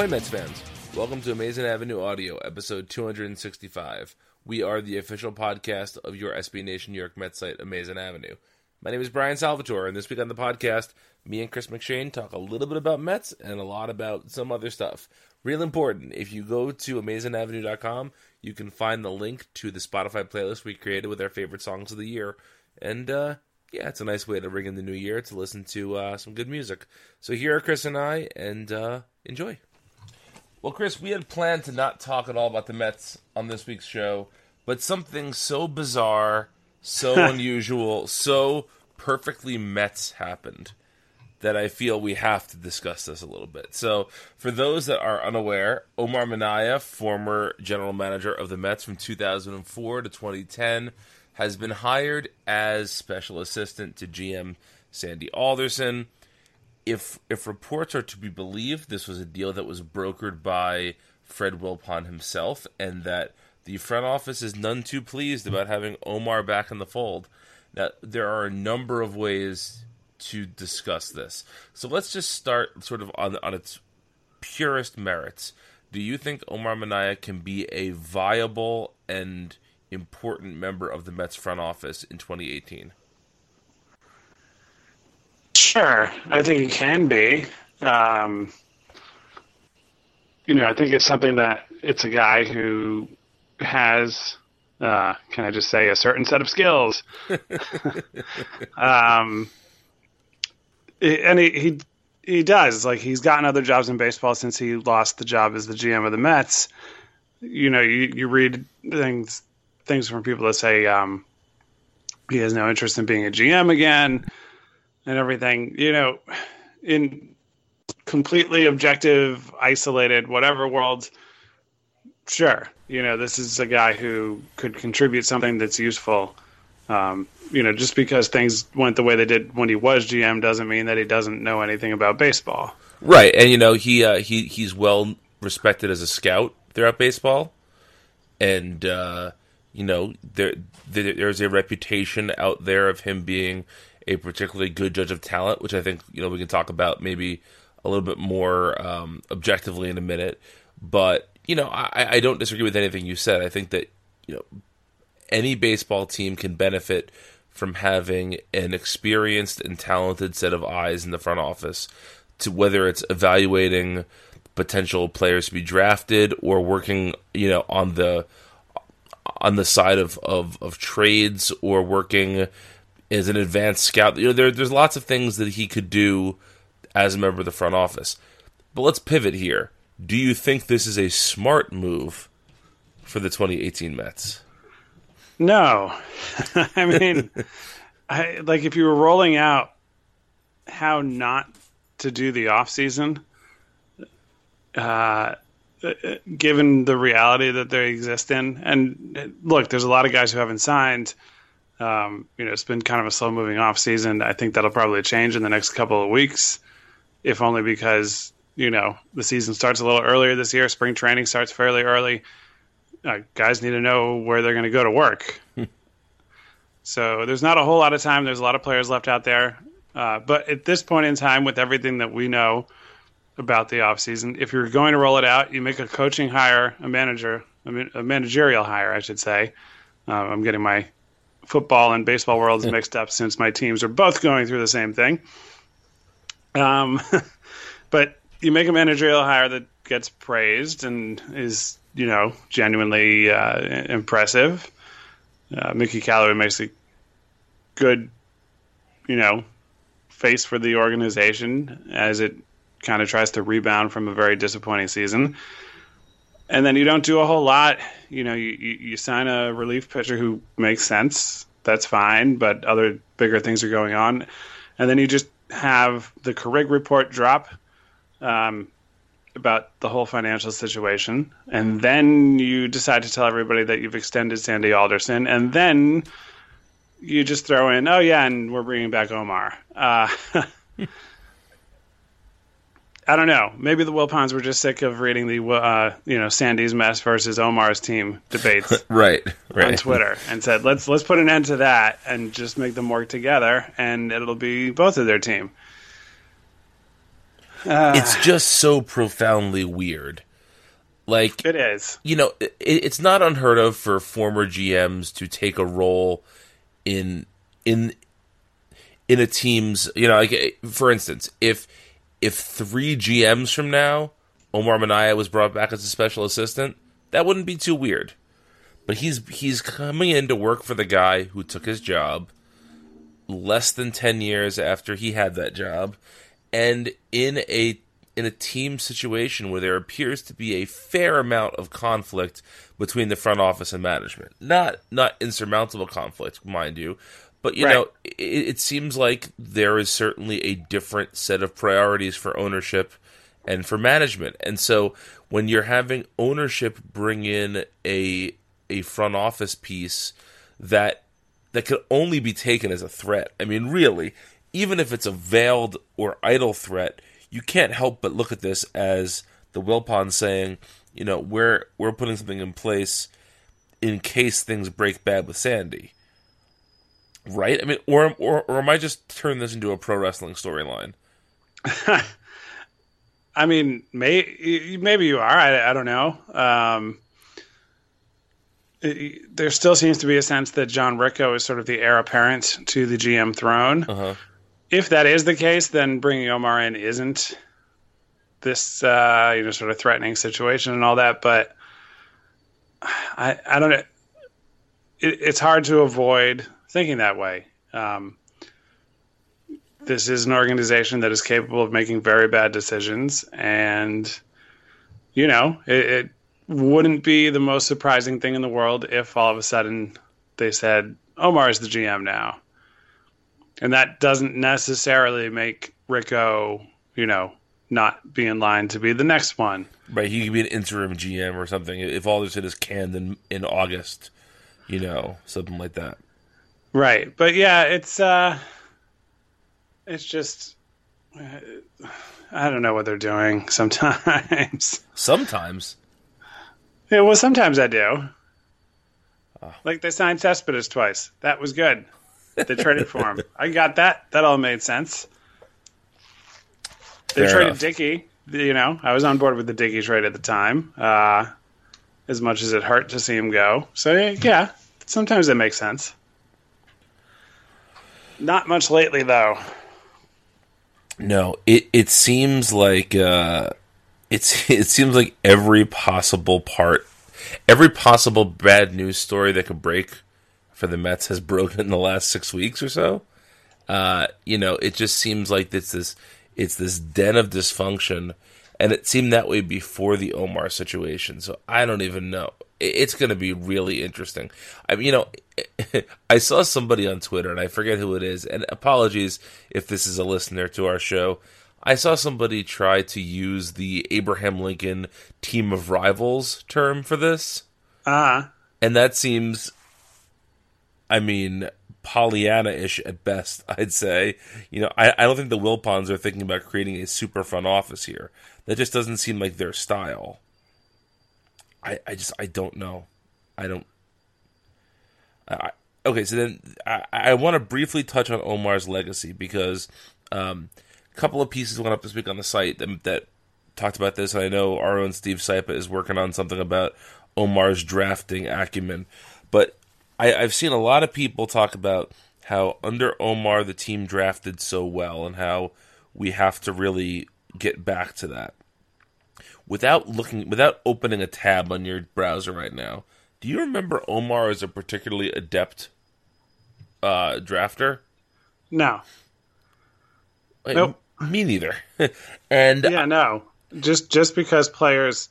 Ahoy Mets fans! Welcome to Amazing Avenue Audio, episode 265. We are the official podcast of your SB Nation New York Mets site, Amazing Avenue. My name is Brian Salvatore, and this week on the podcast, me and Chris McShane talk a little bit about Mets and a lot about some other stuff. Real important, if you go to AmazingAvenue.com, you can find the link to the Spotify playlist we created with our favorite songs of the year. And, it's a nice way to ring in the new year to listen to some good music. So here are Chris and I, and enjoy. Well, Chris, we had planned to not talk at all about the Mets on this week's show, but something so bizarre, so unusual, so perfectly Mets happened that I feel we have to discuss this a little bit. So, for those that are unaware, Omar Minaya, former general manager of the Mets from 2004 to 2010, has been hired as special assistant to GM Sandy Alderson. If reports are to be believed, this was a deal that was brokered by Fred Wilpon himself, and that the front office is none too pleased about having Omar back in the fold. Now, there are a number of ways to discuss this. So let's just start sort of on its purest merits. Do you think Omar Minaya can be a viable and important member of the Mets front office in 2018? Sure, I think it can be. I think it's something that it's a guy who has, can I just say, a certain set of skills. And he does. Like, he's gotten other jobs in baseball since he lost the job as the GM of the Mets. You read things from people that say he has no interest in being a GM again and everything. In completely objective, isolated, whatever world, sure. This is a guy who could contribute something that's useful. Just because things went the way they did when he was GM doesn't mean that he doesn't know anything about baseball. Right, and he's well respected as a scout throughout baseball, and there's a reputation out there of him being a particularly good judge of talent, which I think we can talk about maybe a little bit more objectively in a minute. But I don't disagree with anything you said. I think that any baseball team can benefit from having an experienced and talented set of eyes in the front office, to whether it's evaluating potential players to be drafted or working on the side of trades or working as an advanced scout. There's lots of things that he could do as a member of the front office. But let's pivot here. Do you think this is a smart move for the 2018 Mets? No. I mean, if you were rolling out how not to do the offseason, given the reality that they exist in, and look, there's a lot of guys who haven't signed. It's been kind of a slow-moving offseason. I think that'll probably change in the next couple of weeks, if only because, the season starts a little earlier this year. Spring training starts fairly early. Guys need to know where they're going to go to work. So there's not a whole lot of time. There's a lot of players left out there. But at this point in time, with everything that we know about the offseason, if you're going to roll it out, you make a coaching hire, a managerial hire, I should say. I'm getting my football and baseball worlds mixed up since my teams are both going through the same thing. But you make a managerial hire that gets praised and is, genuinely impressive. Mickey Callaway makes a good, face for the organization as it kind of tries to rebound from a very disappointing season. And then you don't do a whole lot. You sign a relief pitcher who makes sense. That's fine, but other bigger things are going on. And then you just have the Carrig report drop about the whole financial situation. And then you decide to tell everybody that you've extended Sandy Alderson. And then you just throw in, oh, yeah, and we're bringing back Omar. I don't know. Maybe the Wilpons were just sick of reading the Sandy's mess versus Omar's team debates right. on Twitter, and said let's put an end to that and just make them work together, and it'll be both of their team. It's just so profoundly weird. Like, It is. It's not unheard of for former GMs to take a role in a team's, like, for instance, if 3 GMs from now Omar Minaya was brought back as a special assistant, that wouldn't be too weird. But he's coming in to work for the guy who took his job less than 10 years after he had that job, and in a team situation where there appears to be a fair amount of conflict between the front office and management. Not insurmountable conflict, mind you, but it seems like there is certainly a different set of priorities for ownership and for management. And so when you're having ownership bring in a front office piece that could only be taken as a threat. I mean, really, even if it's a veiled or idle threat, you can't help but look at this as the Wilpons saying, we're putting something in place in case things break bad with Sandy. Right? I mean, or am I just turning this into a pro wrestling storyline? I mean, maybe you are. I don't know. There still seems to be a sense that John Ricco is sort of the heir apparent to the GM throne. Uh-huh. If that is the case, then bringing Omar in isn't this sort of threatening situation and all that. But I don't know. It's hard to avoid thinking that way. This is an organization that is capable of making very bad decisions, and it wouldn't be the most surprising thing in the world if all of a sudden they said Omar is the GM now. And that doesn't necessarily make Ricco, not be in line to be the next one. Right, he could be an interim GM or something if all this shit is canned in August, something like that. Right, but yeah, it's just I don't know what they're doing sometimes. Sometimes. Yeah, well, sometimes I do. Like they signed Cespedes twice. That was good. They traded for him. I got that. That all made sense. They traded Dickey. I was on board with the Dickey trade at the time. As much as it hurt to see him go. So yeah, sometimes it makes sense. Not much lately, though. No, it seems like it seems like every possible bad news story that could break for the Mets has broken in the last 6 weeks or so. It just seems like it's this den of dysfunction, and it seemed that way before the Omar situation. So I don't even know. It's going to be really interesting. I mean, I saw somebody on Twitter, and I forget who it is, and apologies if this is a listener to our show. I saw somebody try to use the Abraham Lincoln team of rivals term for this. And that seems, Pollyanna-ish at best, I'd say. I don't think the Wilpons are thinking about creating a super front office here. That just doesn't seem like their style. I don't know. Okay, so then I want to briefly touch on Omar's legacy because a couple of pieces went up this week on the site that talked about this. And I know our own Steve Saipa is working on something about Omar's drafting acumen. But I've seen a lot of people talk about how under Omar the team drafted so well and how we have to really get back to that. Without opening a tab on your browser right now, do you remember Omar as a particularly adept drafter? No. Nope. Me neither. And yeah, no. Just because players,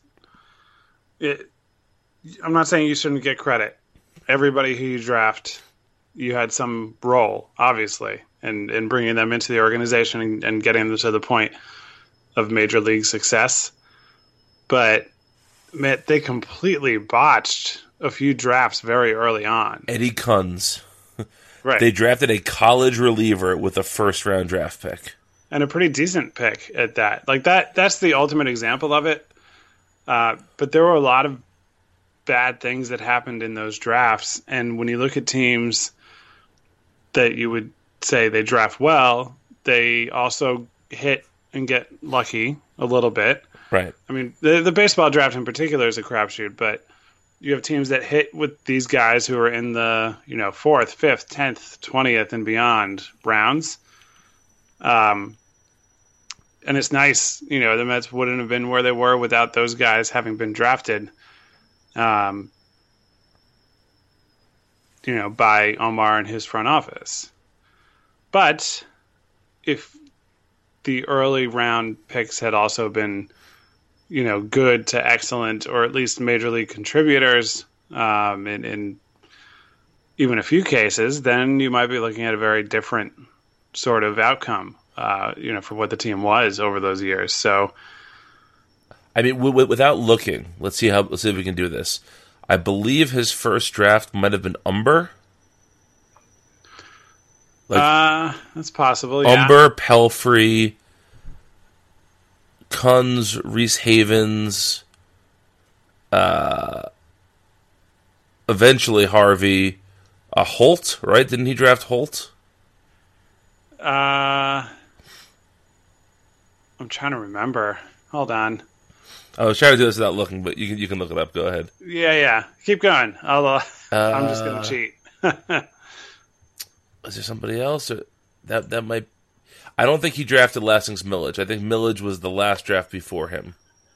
I'm not saying you shouldn't get credit. Everybody who you draft, you had some role, obviously, in bringing them into the organization and getting them to the point of major league success. But man, they completely botched a few drafts very early on. Eddie Kunz. Right. They drafted a college reliever with a first-round draft pick. And a pretty decent pick at that. Like that's the ultimate example of it. But there were a lot of bad things that happened in those drafts. And when you look at teams that you would say they draft well, they also hit and get lucky a little bit. Right. I mean, the baseball draft in particular is a crapshoot, but you have teams that hit with these guys who are in the 4th, 5th, 10th, 20th, and beyond rounds. And it's nice, the Mets wouldn't have been where they were without those guys having been drafted, by Omar and his front office. But if the early round picks had also been, good to excellent, or at least major league contributors, in even a few cases, then you might be looking at a very different sort of outcome, for what the team was over those years. So, I mean, without looking, let's see if we can do this. I believe his first draft might have been Umber. That's possible. Yeah. Umber, Pelfrey, Kunz, Reese Havens, eventually Harvey, Holt, right? Didn't he draft Holt? I'm trying to remember. Hold on. I was trying to do this without looking, but you can look it up. Go ahead. Yeah. Keep going. I'm just gonna cheat. Is there somebody else? Or that might... I don't think he drafted Lastings Millage. I think Millage was the last draft before him.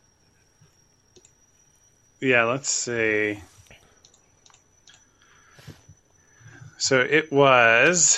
Yeah, let's see. So it was...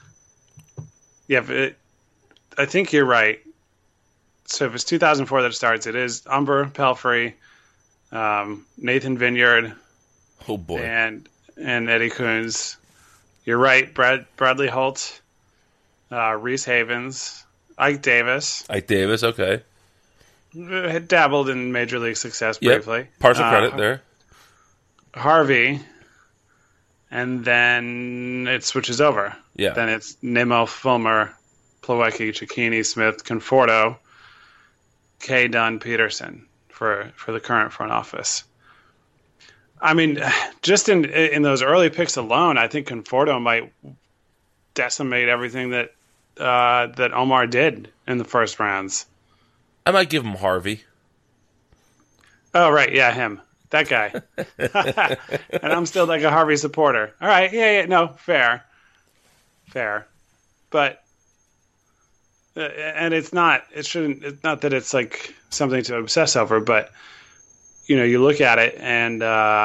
Yeah, I think you're right. So if it's 2004 that it starts, it is Umber, Pelfrey, Nathan Vineyard, Oh boy, and Eddie Kunz. You're right, Bradley Holt, Reese Havens, Ike Davis. Okay. Had dabbled in major league success briefly. Partial credit there. Harvey, and then it switches over. Yeah. Then it's Nimmo, Fulmer, Plawecki, Cicchini, Smith, Conforto, K. Dunn, Peterson for the current front office. I mean, just in those early picks alone, I think Conforto might decimate everything that Omar did in the first rounds. I might give him Harvey. Oh, right. Yeah, him. That guy. And I'm still like a Harvey supporter. All right. Yeah. No, fair. But, and it's not that it's like something to obsess over, but, you look at it and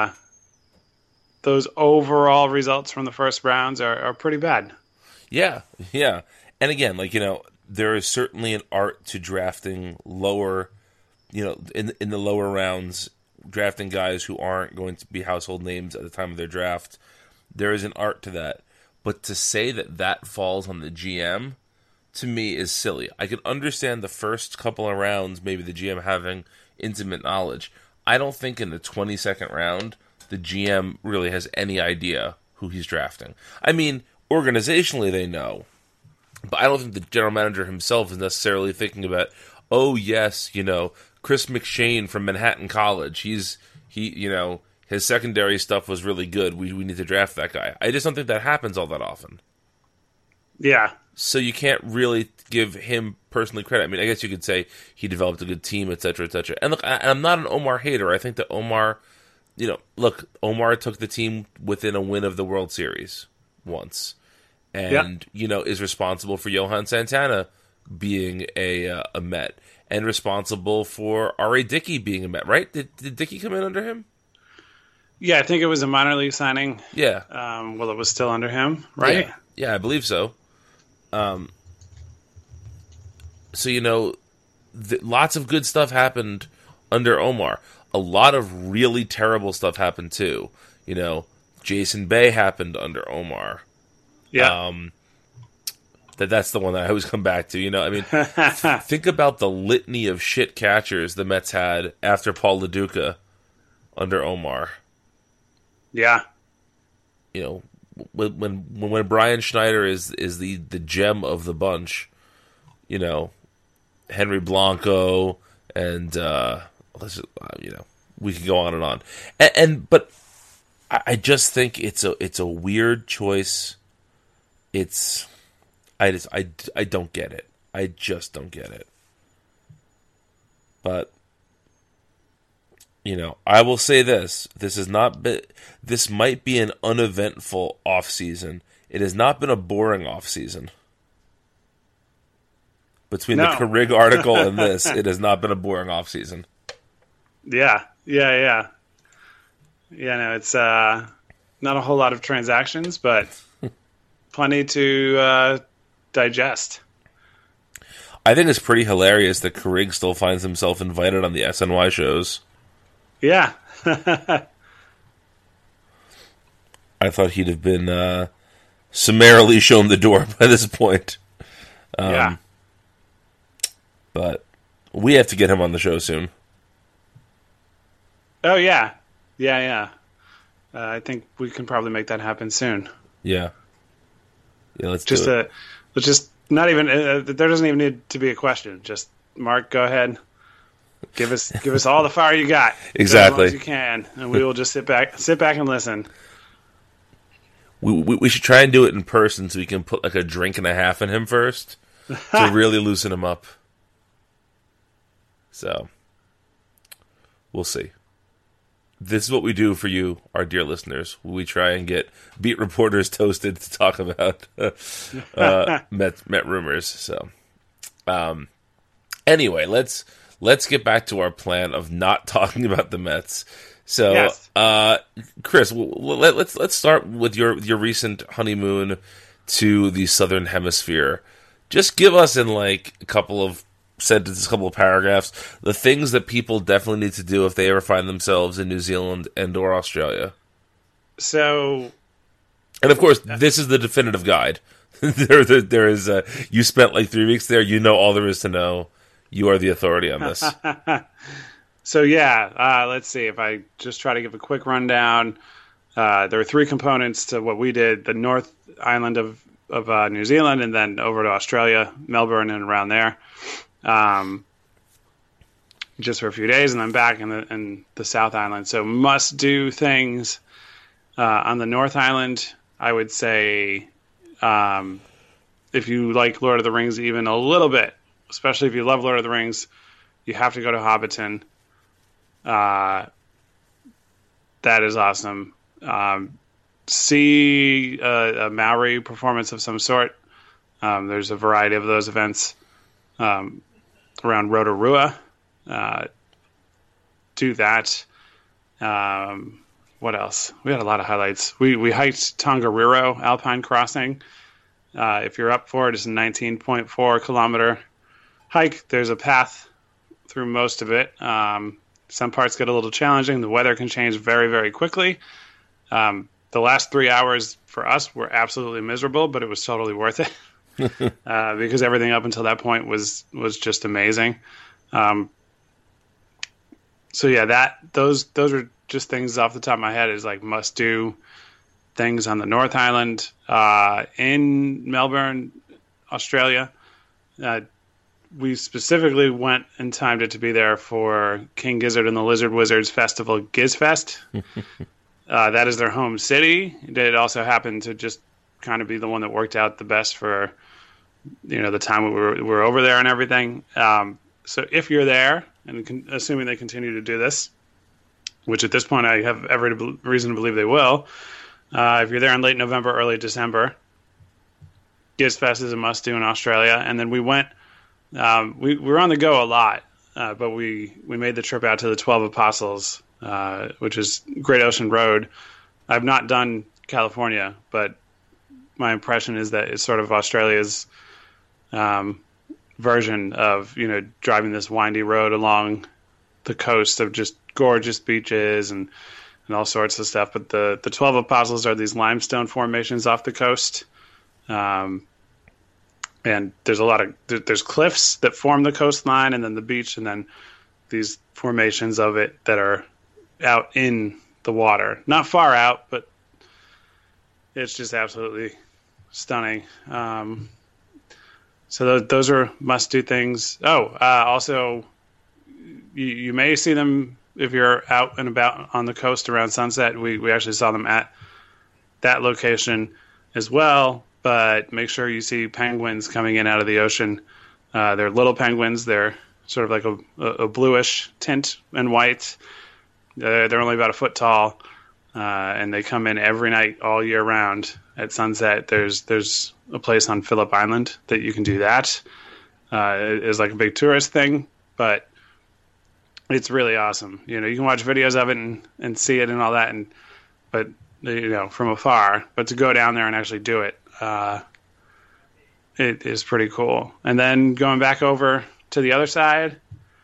those overall results from the first rounds are pretty bad. Yeah. And again, there is certainly an art to drafting lower, in the lower rounds, drafting guys who aren't going to be household names at the time of their draft. There is an art to that. But to say that falls on the GM, to me, is silly. I could understand the first couple of rounds, maybe the GM having intimate knowledge. I don't think in the 22nd round, the GM really has any idea who he's drafting. I mean, organizationally they know, but I don't think the general manager himself is necessarily thinking about, oh yes, Chris McShane from Manhattan College. He his secondary stuff was really good. We need to draft that guy. I just don't think that happens all that often. Yeah. So you can't really give him personally credit. I mean, I guess you could say he developed a good team, et cetera, et cetera. And look, I'm not an Omar hater. I think that Omar, Omar took the team within a win of the World Series once. And, is responsible for Johan Santana being a Met. And responsible for R.A. Dickey being a Met, right? Did Dickey come in under him? Yeah, I think it was a minor league signing. Yeah. It was still under him, right? Yeah, I believe so. Lots of good stuff happened under Omar. A lot of really terrible stuff happened too. Jason Bay happened under Omar. Yeah. That's the one that I always come back to. Think about the litany of shit catchers the Mets had after Paul LaDuca under Omar. Yeah. When Brian Schneider is the gem of the bunch, Henry Blanco and we can go on and on. But I just think it's a weird choice. I don't get it. I just don't get it. But I will say this: this might be an uneventful off season. It has not been a boring off season. Between the Carrig article and this, it has not been a boring off season. Yeah. No, it's not a whole lot of transactions, but plenty to digest. I think it's pretty hilarious that Carrig still finds himself invited on the SNY shows. Yeah. I thought he'd have been summarily shown the door by this point. Yeah. But we have to get him on the show soon. Oh, yeah. Yeah. I think we can probably make that happen soon. Yeah. Yeah, let's just not even, there doesn't even need to be a question. Just, Mark, go ahead. Give us all the fire you got. Exactly. As long as you can. And we will just sit back and listen. We should try and do it in person so we can put like a drink and a half in him first to really loosen him up. So, we'll see. This is what we do for you, our dear listeners. We try and get beat reporters toasted to talk about Met rumors. So, anyway, let's get back to our plan of not talking about the Mets. So, yes. Chris, let's start with your recent honeymoon to the Southern Hemisphere. Just give us in like a couple of sentences, a couple of paragraphs, the things that people definitely need to do if they ever find themselves in New Zealand and or Australia. So, and of course, this is the definitive guide. there is you spent like 3 weeks there. You know all there is to know. You are the authority on this. So let's see. If I just try to give a quick rundown, there are 3 components to what we did: the North Island of New Zealand, and then over to Australia, Melbourne, and around there. Just for a few days, and then back in the South Island. So must do things on the North Island. I would say if you like Lord of the Rings even a little bit, especially if you love Lord of the Rings, you have to go to Hobbiton. That is awesome. See a Maori performance of some sort. There's a variety of those events around Rotorua. Do that. What else? We had a lot of highlights. We hiked Tongariro Alpine Crossing. If you're up for it, it's a 19.4 kilometer hike. There's a path through most of it. Some parts get a little challenging. The weather can change very, very quickly. The last 3 hours for us were absolutely miserable, but it was totally worth it. Because everything up until that point was just amazing. So yeah, those are just things off the top of my head is like must do things on the North Island. In Melbourne, Australia, we specifically went and timed it to be there for King Gizzard and the Lizard Wizards Festival, GizFest. That is their home city. It also happened to just kind of be the one that worked out the best for the time we were over there and everything. So if you're there, and assuming they continue to do this, which at this point I have every reason to believe they will, if you're there in late November, early December, GizFest is a must-do in Australia. And then we went, we were on the go a lot, but we made the trip out to the 12 Apostles, which is Great Ocean Road. I've not done California, but my impression is that it's sort of Australia's version of driving this windy road along the coast of just gorgeous beaches and all sorts of stuff. But the 12 Apostles are these limestone formations off the coast, and there's there's cliffs that form the coastline, and then the beach, and then these formations of it that are out in the water, not far out, but it's just absolutely stunning. So those are must-do things. Also, you may see them if you're out and about on the coast around sunset. We actually saw them at that location as well, but make sure you see penguins coming in out of the ocean. They're little penguins. They're sort of like a bluish tint and white. They're only about a foot tall, and they come in every night all year round at sunset. There's a place on Phillip Island that you can do that. It is like a big tourist thing, but it's really awesome. You can watch videos of it and see it and all that, but from afar. But to go down there and actually do it, it is pretty cool. And then going back over to the other side,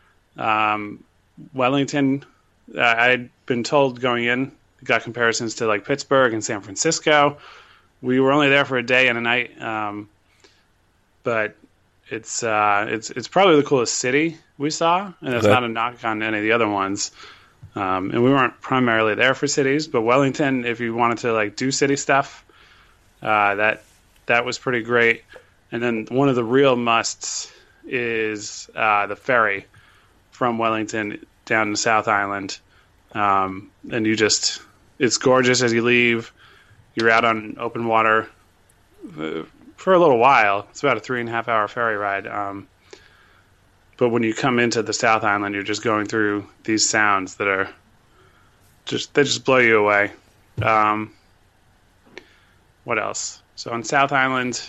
Wellington. I'd been told going in, got comparisons to like Pittsburgh and San Francisco. We were only there for a day and a night, but it's probably the coolest city we saw, and it's not a knock on any of the other ones. And we weren't primarily there for cities, but Wellington, if you wanted to like do city stuff, that was pretty great. And then one of the real musts is the ferry from Wellington down to South Island. And it's gorgeous as you leave. You're out on open water for a little while. It's about a 3.5 hour ferry ride. But when you come into the South Island, you're just going through these sounds that are they just blow you away. What else? So on South Island,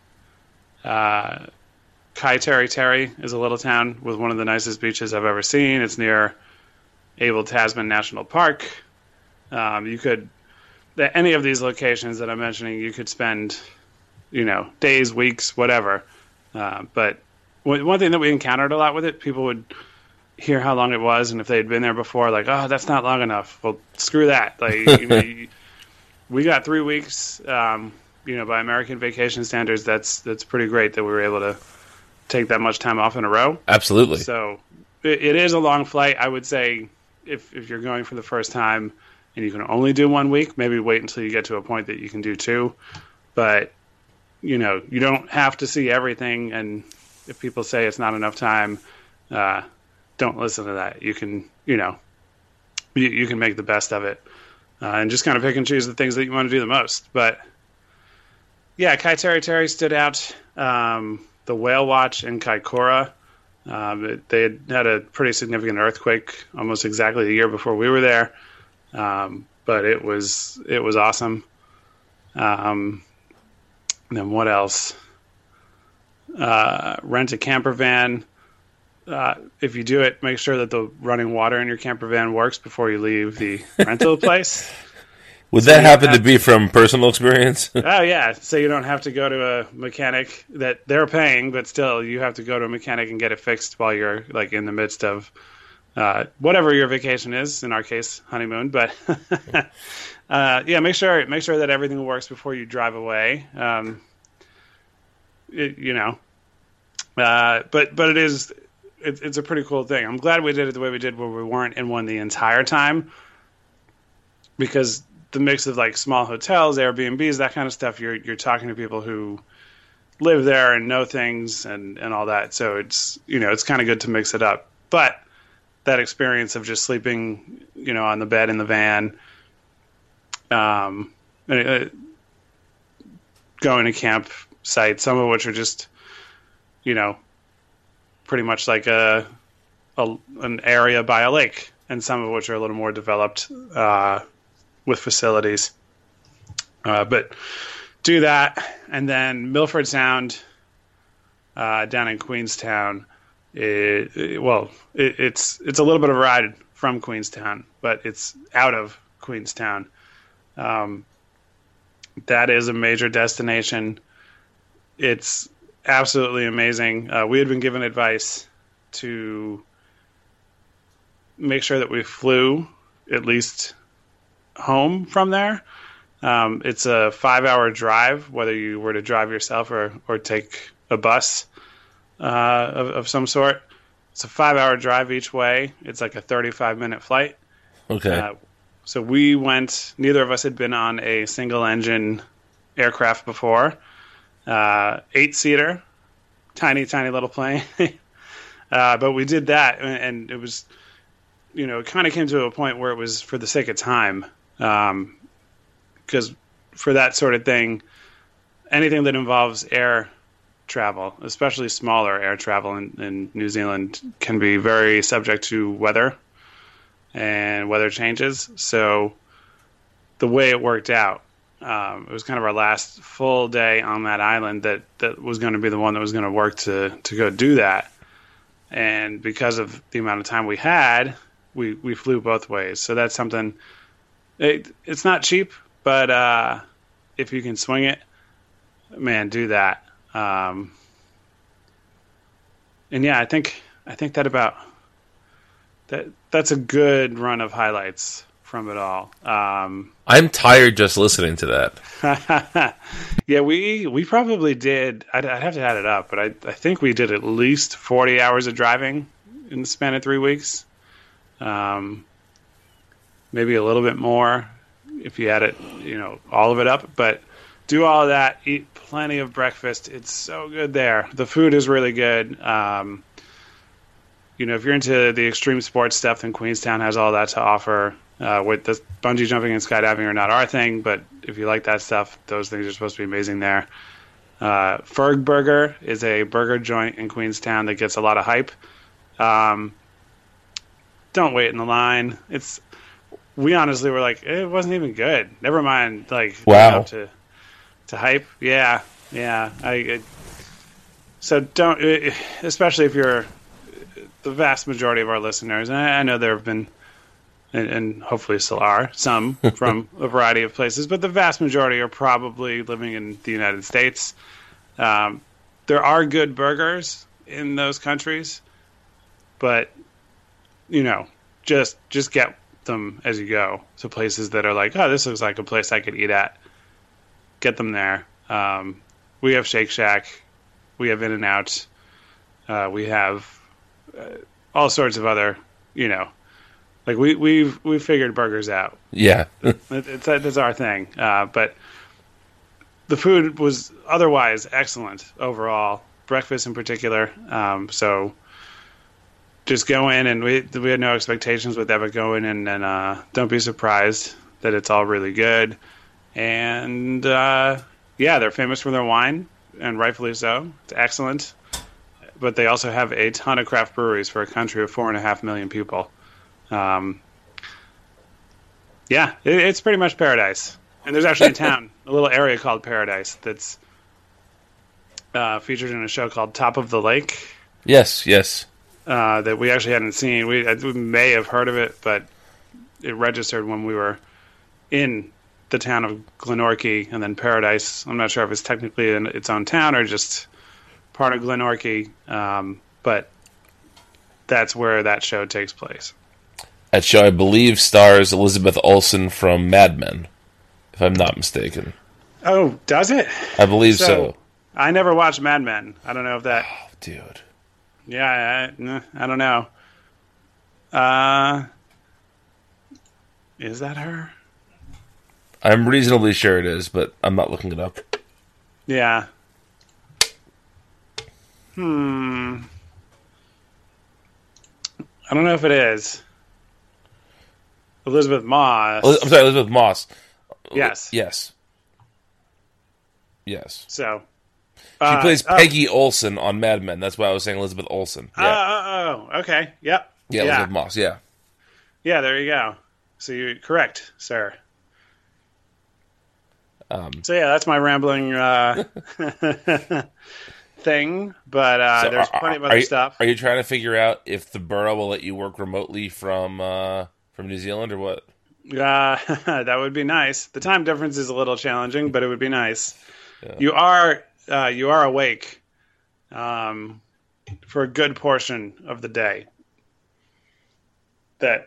Kaiteri Terry is a little town with one of the nicest beaches I've ever seen. It's near Abel Tasman National Park. You could, any of these locations that I'm mentioning, you could spend, days, weeks, whatever. But one thing that we encountered a lot with it, people would hear how long it was, and if they'd been there before, like, oh, that's not long enough. Well, screw that. Like, we got 3 weeks. By American vacation standards, that's pretty great that we were able to take that much time off in a row. Absolutely. So it is a long flight. I would say if you're going for the first time and you can only do 1 week, maybe wait until you get to a point that you can do 2. But, you don't have to see everything. And if people say it's not enough time, don't listen to that. You can, you can make the best of it and just kind of pick and choose the things that you want to do the most. But yeah, Kaiteri Terry stood out. The Whale Watch in Kaikoura, they had a pretty significant earthquake almost exactly the year before we were there, but it was awesome. And then what else? Rent a camper van. If you do it, make sure that the running water in your camper van works before you leave the rental place. Would that happen to be from personal experience? Oh, yeah. So you don't have to go to a mechanic that they're paying, but still you have to go to a mechanic and get it fixed while you're like in the midst of whatever your vacation is, in our case, honeymoon. But make sure that everything works before you drive away. But it's a pretty cool thing. I'm glad we did it the way we did, where we weren't in one the entire time, because the mix of like small hotels, Airbnbs, that kind of stuff, you're talking to people who live there and know things and all that. So it's, it's kind of good to mix it up. But that experience of just sleeping, on the bed in the van, going to campsites, some of which are just, pretty much like an area by a lake, and some of which are a little more developed, with facilities. But do that. And then Milford Sound, down in Queenstown, it's a little bit of a ride from Queenstown, but it's out of Queenstown. That is a major destination. It's absolutely amazing. We had been given advice to make sure that we flew at least home from there. It's a 5-hour drive, whether you were to drive yourself or take a bus of some sort. It's a 5-hour drive each way. It's like a 35-minute flight. Okay. So we went, neither of us had been on a single engine aircraft before. 8-seater, tiny little plane. But we did that, and it was, it kind of came to a point where it was for the sake of time. Because for that sort of thing, anything that involves air travel, especially smaller air travel in New Zealand, can be very subject to weather and weather changes. So the way it worked out, it was kind of our last full day on that island that was going to be the one that was going to work to go do that. And because of the amount of time we had, we flew both ways. So that's something. It's not cheap, but if you can swing it, man, do that. And yeah, I think that's a good run of highlights from it all. I'm tired just listening to that. Yeah, we probably did. I'd have to add it up, but I think we did at least 40 hours of driving in the span of 3 weeks. Maybe a little bit more if you add it, all of it up. But do all of that, eat plenty of breakfast. It's so good there. The food is really good. If you're into the extreme sports stuff, then Queenstown has all that to offer. With the bungee jumping and skydiving are not our thing, but if you like that stuff, those things are supposed to be amazing there. Ferg Burger is a burger joint in Queenstown that gets a lot of hype. Don't wait in the line. We honestly were like, it wasn't even good. Never mind, wow. To hype. Yeah. So don't, especially if you're the vast majority of our listeners, and I know there have been, and hopefully still are, some from a variety of places, but the vast majority are probably living in the United States. There are good burgers in those countries, but, just get them as you go to places that are like, oh, this looks like a place I could eat at. Get them there. We have Shake Shack. We have In-N-Out. We have all sorts of other, we've figured burgers out. Yeah. That's our thing. But the food was otherwise excellent overall. Breakfast in particular. So just go in, and we had no expectations with that, but go in and don't be surprised that it's all really good. And they're famous for their wine, and rightfully so. It's excellent. But they also have a ton of craft breweries for a country of 4.5 million people. It's pretty much paradise. And there's actually a town, a little area called Paradise that's featured in a show called Top of the Lake. Yes. That we actually hadn't seen. We may have heard of it, but it registered when we were in the town of Glenorchy, and then Paradise. I'm not sure if it's technically in its own town or just part of Glenorchy, but that's where that show takes place. That show, I believe, stars Elizabeth Olsen from Mad Men, if I'm not mistaken. Oh, does it? I believe so. I never watched Mad Men. I don't know if that... Oh, dude. Yeah, I don't know. Is that her? I'm reasonably sure it is, but I'm not looking it up. Yeah. I don't know if it is. Elizabeth Moss. I'm sorry, Elizabeth Moss. Yes. Yes. So... She plays Peggy Olsen on Mad Men. That's why I was saying Elizabeth Olsen. Yeah. Okay. Yep. Yeah, Elizabeth Moss, yeah. Yeah, there you go. So you're correct, sir. So yeah, that's my rambling thing, but there's plenty of other stuff. Are you trying to figure out if the borough will let you work remotely from New Zealand or what? That would be nice. The time difference is a little challenging, but it would be nice. Yeah. You are awake for a good portion of the day that,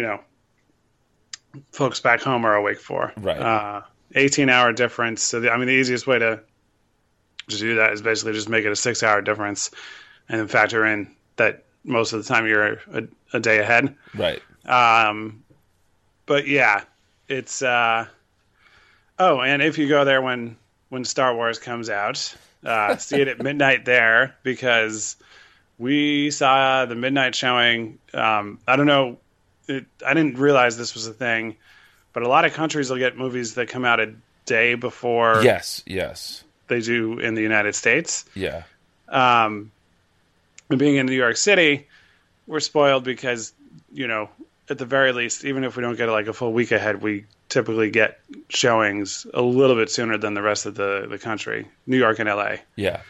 folks back home are awake for. Right. 18-hour difference. So, the easiest way to do that is basically just make it a 6-hour difference and then factor in that most of the time you're a day ahead. Right. But, yeah, it's... and if you go there when Star Wars comes out, see it at midnight there, because we saw the midnight showing. I don't know. I didn't realize this was a thing, but a lot of countries will get movies that come out a day before yes they do in the United States. Yeah. And being in New York City, we're spoiled because, at the very least, even if we don't get like a full week ahead, we typically get showings a little bit sooner than the rest of the country, New York and LA. Yeah.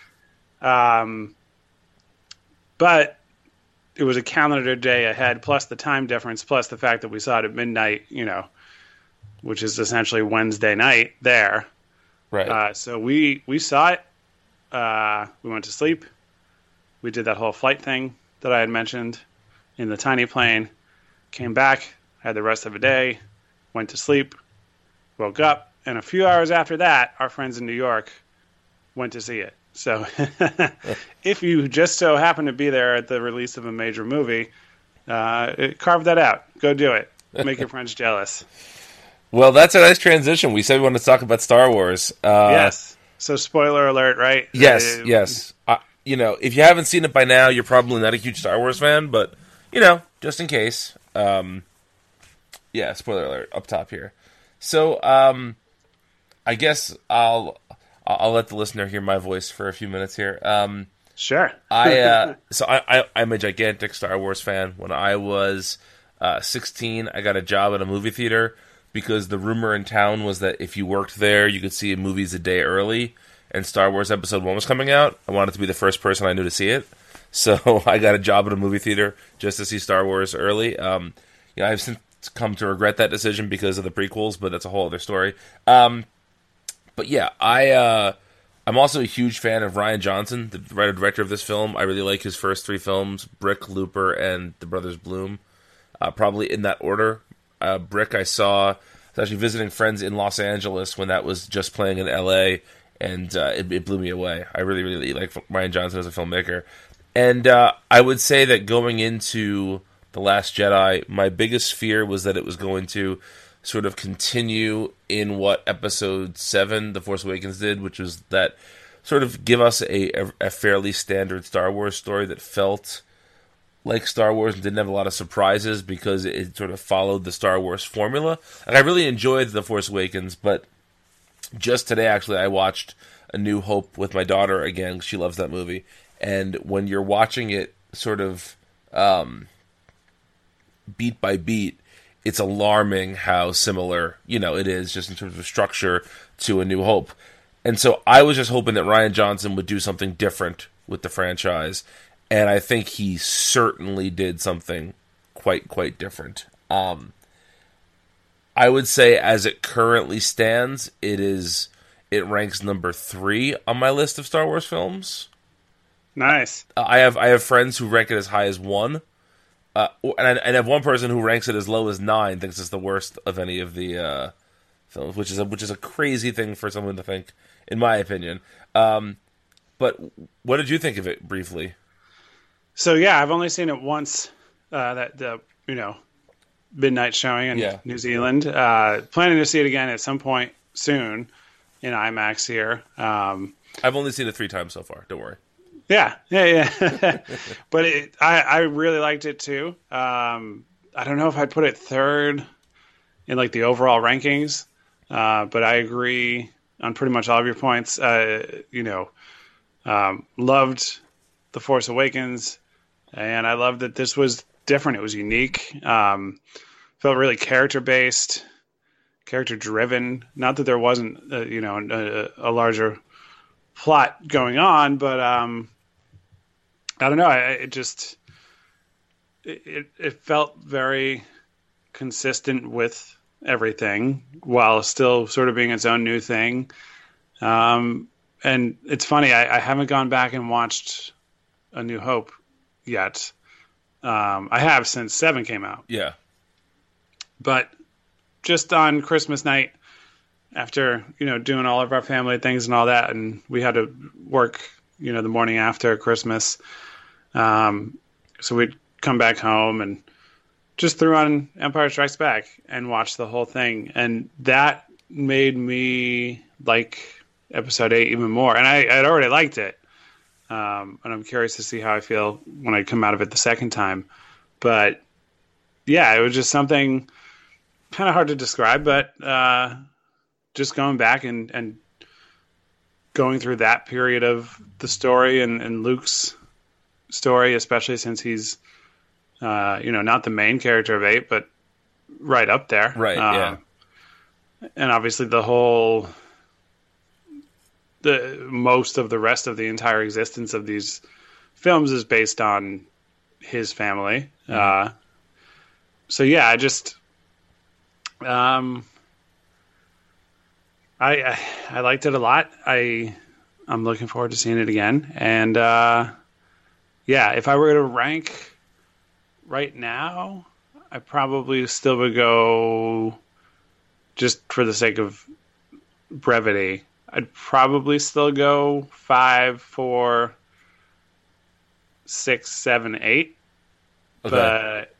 But it was a calendar day ahead, plus the time difference, plus the fact that we saw it at midnight, which is essentially Wednesday night there. Right. So we saw it. We went to sleep. We did that whole flight thing that I had mentioned in the tiny plane. Came back, had the rest of the day, went to sleep, woke up, and a few hours after that, our friends in New York went to see it. So if you just so happen to be there at the release of a major movie, carve that out. Go do it. Make your friends jealous. Well, that's a nice transition. We said we wanted to talk about Star Wars. Yes. So spoiler alert, right? Yes. If you haven't seen it by now, you're probably not a huge Star Wars fan, but, just in case. Spoiler alert up top here. So, I guess I'll let the listener hear my voice for a few minutes here. Sure. I'm a gigantic Star Wars fan. When I was 16, I got a job at a movie theater because the rumor in town was that if you worked there, you could see movies a day early, and Star Wars Episode 1 was coming out. I wanted to be the first person I knew to see it. So I got a job at a movie theater just to see Star Wars early. I've since come to regret that decision because of the prequels, but that's a whole other story. I'm also a huge fan of Rian Johnson, the writer-director of this film. I really like his first three films, Brick, Looper, and The Brothers Bloom. Probably in that order. Brick I was actually visiting friends in Los Angeles when that was just playing in L.A., and it blew me away. I really, really like Rian Johnson as a filmmaker. And I would say that going into The Last Jedi, my biggest fear was that it was going to sort of continue in what Episode 7, The Force Awakens, did, which was that sort of give us a fairly standard Star Wars story that felt like Star Wars and didn't have a lot of surprises because it sort of followed the Star Wars formula. And I really enjoyed The Force Awakens, but just today, actually, I watched A New Hope with my daughter again. She loves that movie. And when you're watching it sort of beat by beat, it's alarming how similar, it is just in terms of structure to A New Hope. And so I was just hoping that Rian Johnson would do something different with the franchise. And I think he certainly did something quite different. I would say as it currently stands, it ranks number 3 on my list of Star Wars films. Nice. I have friends who rank it as high as 1. And I have one person who ranks it as low as 9, thinks it's the worst of any of the films, which is a crazy thing for someone to think, in my opinion. But what did you think of it briefly? So yeah, I've only seen it once. The midnight showing in New Zealand. Planning to see it again at some point soon in IMAX here. I've only seen it 3 times so far. Don't worry. Yeah. But I really liked it too. I don't know if I'd put it 3rd in like the overall rankings, but I agree on pretty much all of your points. Loved The Force Awakens, and I loved that this was different. It was unique. Felt really character-based, character-driven. Not that there wasn't, a larger plot going on, but I don't know. It felt very consistent with everything while still sort of being its own new thing. And it's funny, I haven't gone back and watched A New Hope yet. I have since 7 came out. Yeah. But just on Christmas night, after, doing all of our family things and all that, and we had to work, the morning after Christmas. So we'd come back home and just threw on Empire Strikes Back and watched the whole thing. And that made me like Episode 8 even more. And I'd already liked it. And I'm curious to see how I feel when I come out of it the second time. But yeah, it was just something kind of hard to describe, but just going back and going through that period of the story and Luke's story, especially since he's, not the main character of 8, but right up there. Right, yeah. And obviously the most of the rest of the entire existence of these films is based on his family. Mm-hmm. So yeah, I just, I liked it a lot. I'm looking forward to seeing it again. And, if I were to rank right now, I probably still would go, just for the sake of brevity, I'd probably still go 5, 4, 6, 7, 8. Okay. But,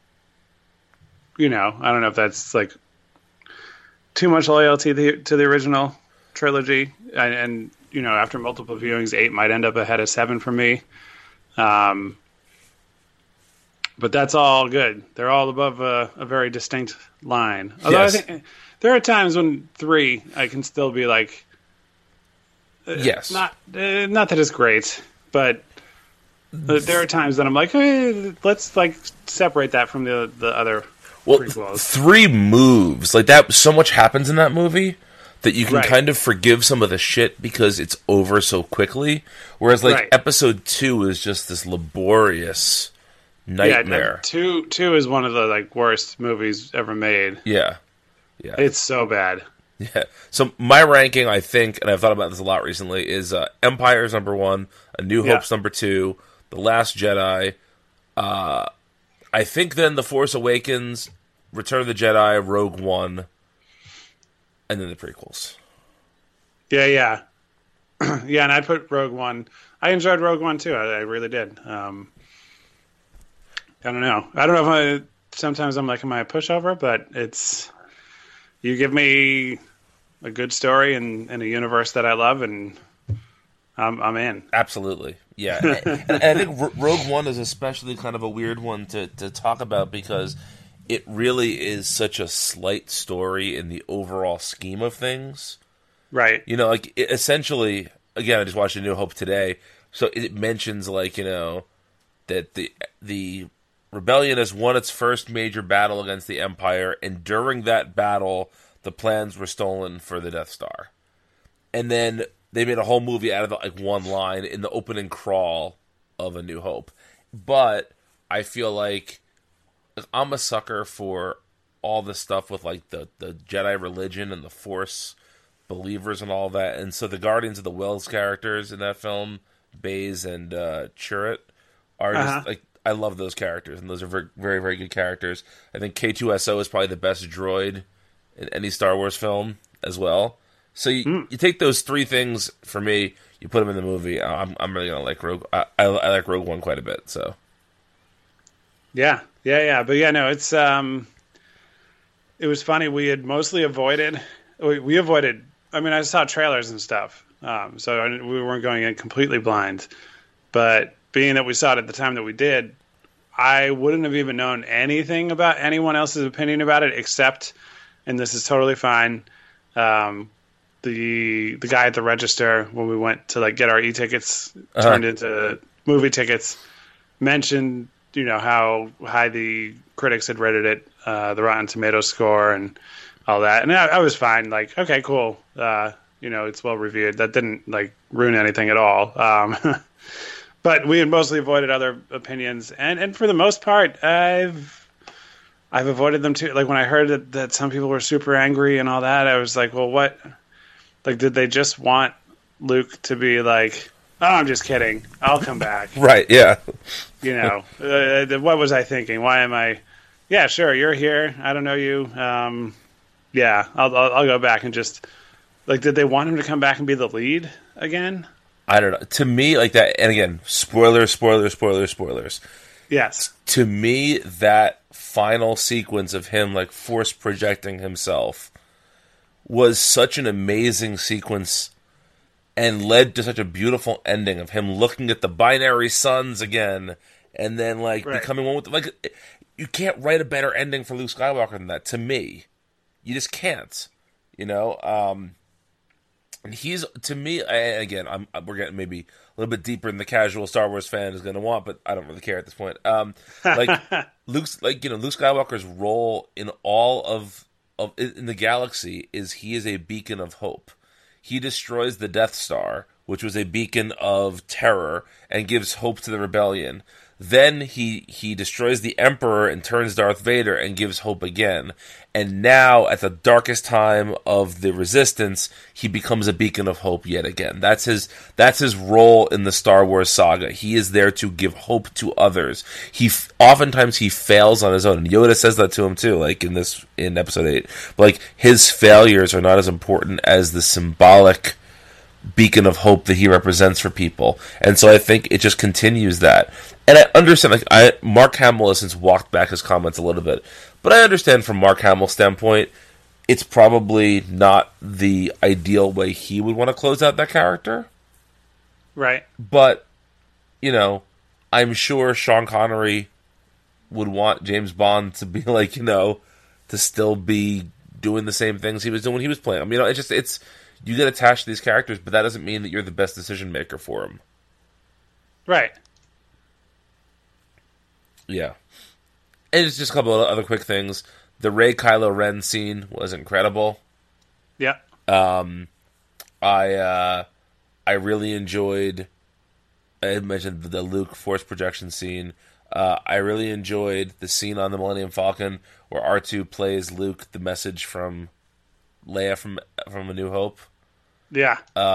I don't know if that's like too much loyalty to the original trilogy. And after multiple viewings, 8 might end up ahead of 7 for me. But that's all good. They're all above a very distinct line. Although yes. I think there are times when 3, I can still be like, yes, not that it's great, but there are times that I'm like, hey, let's like separate that from the other prequels. 3 moves like that. So much happens in that movie that you can right. kind of forgive some of the shit because it's over so quickly. Whereas like right. Episode 2 is just this laborious nightmare. Yeah, 2 is one of the like worst movies ever made. Yeah. It's so bad. Yeah. So my ranking, I think, and I've thought about this a lot recently, is Empire's number 1, A New Hope's number 2, The Last Jedi. I think then The Force Awakens, Return of the Jedi, Rogue One, and then the prequels. Yeah. Yeah, and I put Rogue One. I enjoyed Rogue One too. I really did. I don't know. If sometimes I'm like, am I a pushover? But it's, you give me a good story in a universe that I love, and I'm in. Absolutely. Yeah. and I think Rogue One is especially kind of a weird one to talk about because it really is such a slight story in the overall scheme of things. Right. Like essentially, again, I just watched A New Hope today, so it mentions like, that the Rebellion has won its first major battle against the Empire, and during that battle, the plans were stolen for the Death Star. And then they made a whole movie out of like one line in the opening crawl of A New Hope. But I feel like I'm a sucker for all the stuff with like the Jedi religion and the Force believers and all that. And so the Guardians of the Wells characters in that film, Baze and Chirrut, are just like, I love those characters, and those are very, very, very good characters. I think K2SO is probably the best droid in any Star Wars film as well. So you take those 3 things for me, you put them in the movie. I'm really gonna like Rogue. I like Rogue One quite a bit. So yeah. But yeah, no, it's it was funny. We had mostly avoided. We avoided. I mean, I saw trailers and stuff, so we weren't going in completely blind, but being that we saw it at the time that we did, I wouldn't have even known anything about anyone else's opinion about it except, and this is totally fine, the guy at the register when we went to like get our e-tickets turned into movie tickets mentioned, how high the critics had rated it, the Rotten Tomatoes score and all that. And I was fine. Like, okay, cool. It's well reviewed. That didn't like ruin anything at all. But we had mostly avoided other opinions, and for the most part, I've avoided them too. Like when I heard that some people were super angry and all that, I was like, well, what? Like, did they just want Luke to be like, oh, I'm just kidding, I'll come back? Right? Yeah. What was I thinking? Why am I? Yeah, sure, you're here. I don't know you. Yeah, I'll go back and just like, did they want him to come back and be the lead again? I don't know. To me, like that, and again, spoilers. Yes. To me, that final sequence of him like force projecting himself was such an amazing sequence and led to such a beautiful ending of him looking at the binary suns again and then like becoming one with like, you can't write a better ending for Luke Skywalker than that. To me, you just can't. And he's, to me, again, we're getting maybe a little bit deeper than the casual Star Wars fan is going to want, but I don't really care at this point. Like Luke Skywalker's role in all of in the galaxy is he is a beacon of hope. He destroys the Death Star, which was a beacon of terror, and gives hope to the rebellion. Then he destroys the Emperor and turns Darth Vader and gives hope again. And now, at the darkest time of the Resistance, he becomes a beacon of hope yet again. That's his role in the Star Wars saga. He is there to give hope to others. Oftentimes he fails on his own. And Yoda says that to him too, like in Episode 8. But like, his failures are not as important as the symbolic beacon of hope that he represents for people. And so I think it just continues that. And I understand, Mark Hamill has since walked back his comments a little bit, but I understand from Mark Hamill's standpoint, it's probably not the ideal way he would want to close out that character. Right. But, I'm sure Sean Connery would want James Bond to be like, to still be doing the same things he was doing when he was playing them. It's you get attached to these characters, but that doesn't mean that you're the best decision maker for them. Right. Yeah. And it's just a couple of other quick things. The Rey Kylo Ren scene was incredible. Yeah. I really enjoyed. I mentioned the Luke Force projection scene. I really enjoyed the scene on the Millennium Falcon where R2 plays Luke the message from Leia from A New Hope. Yeah.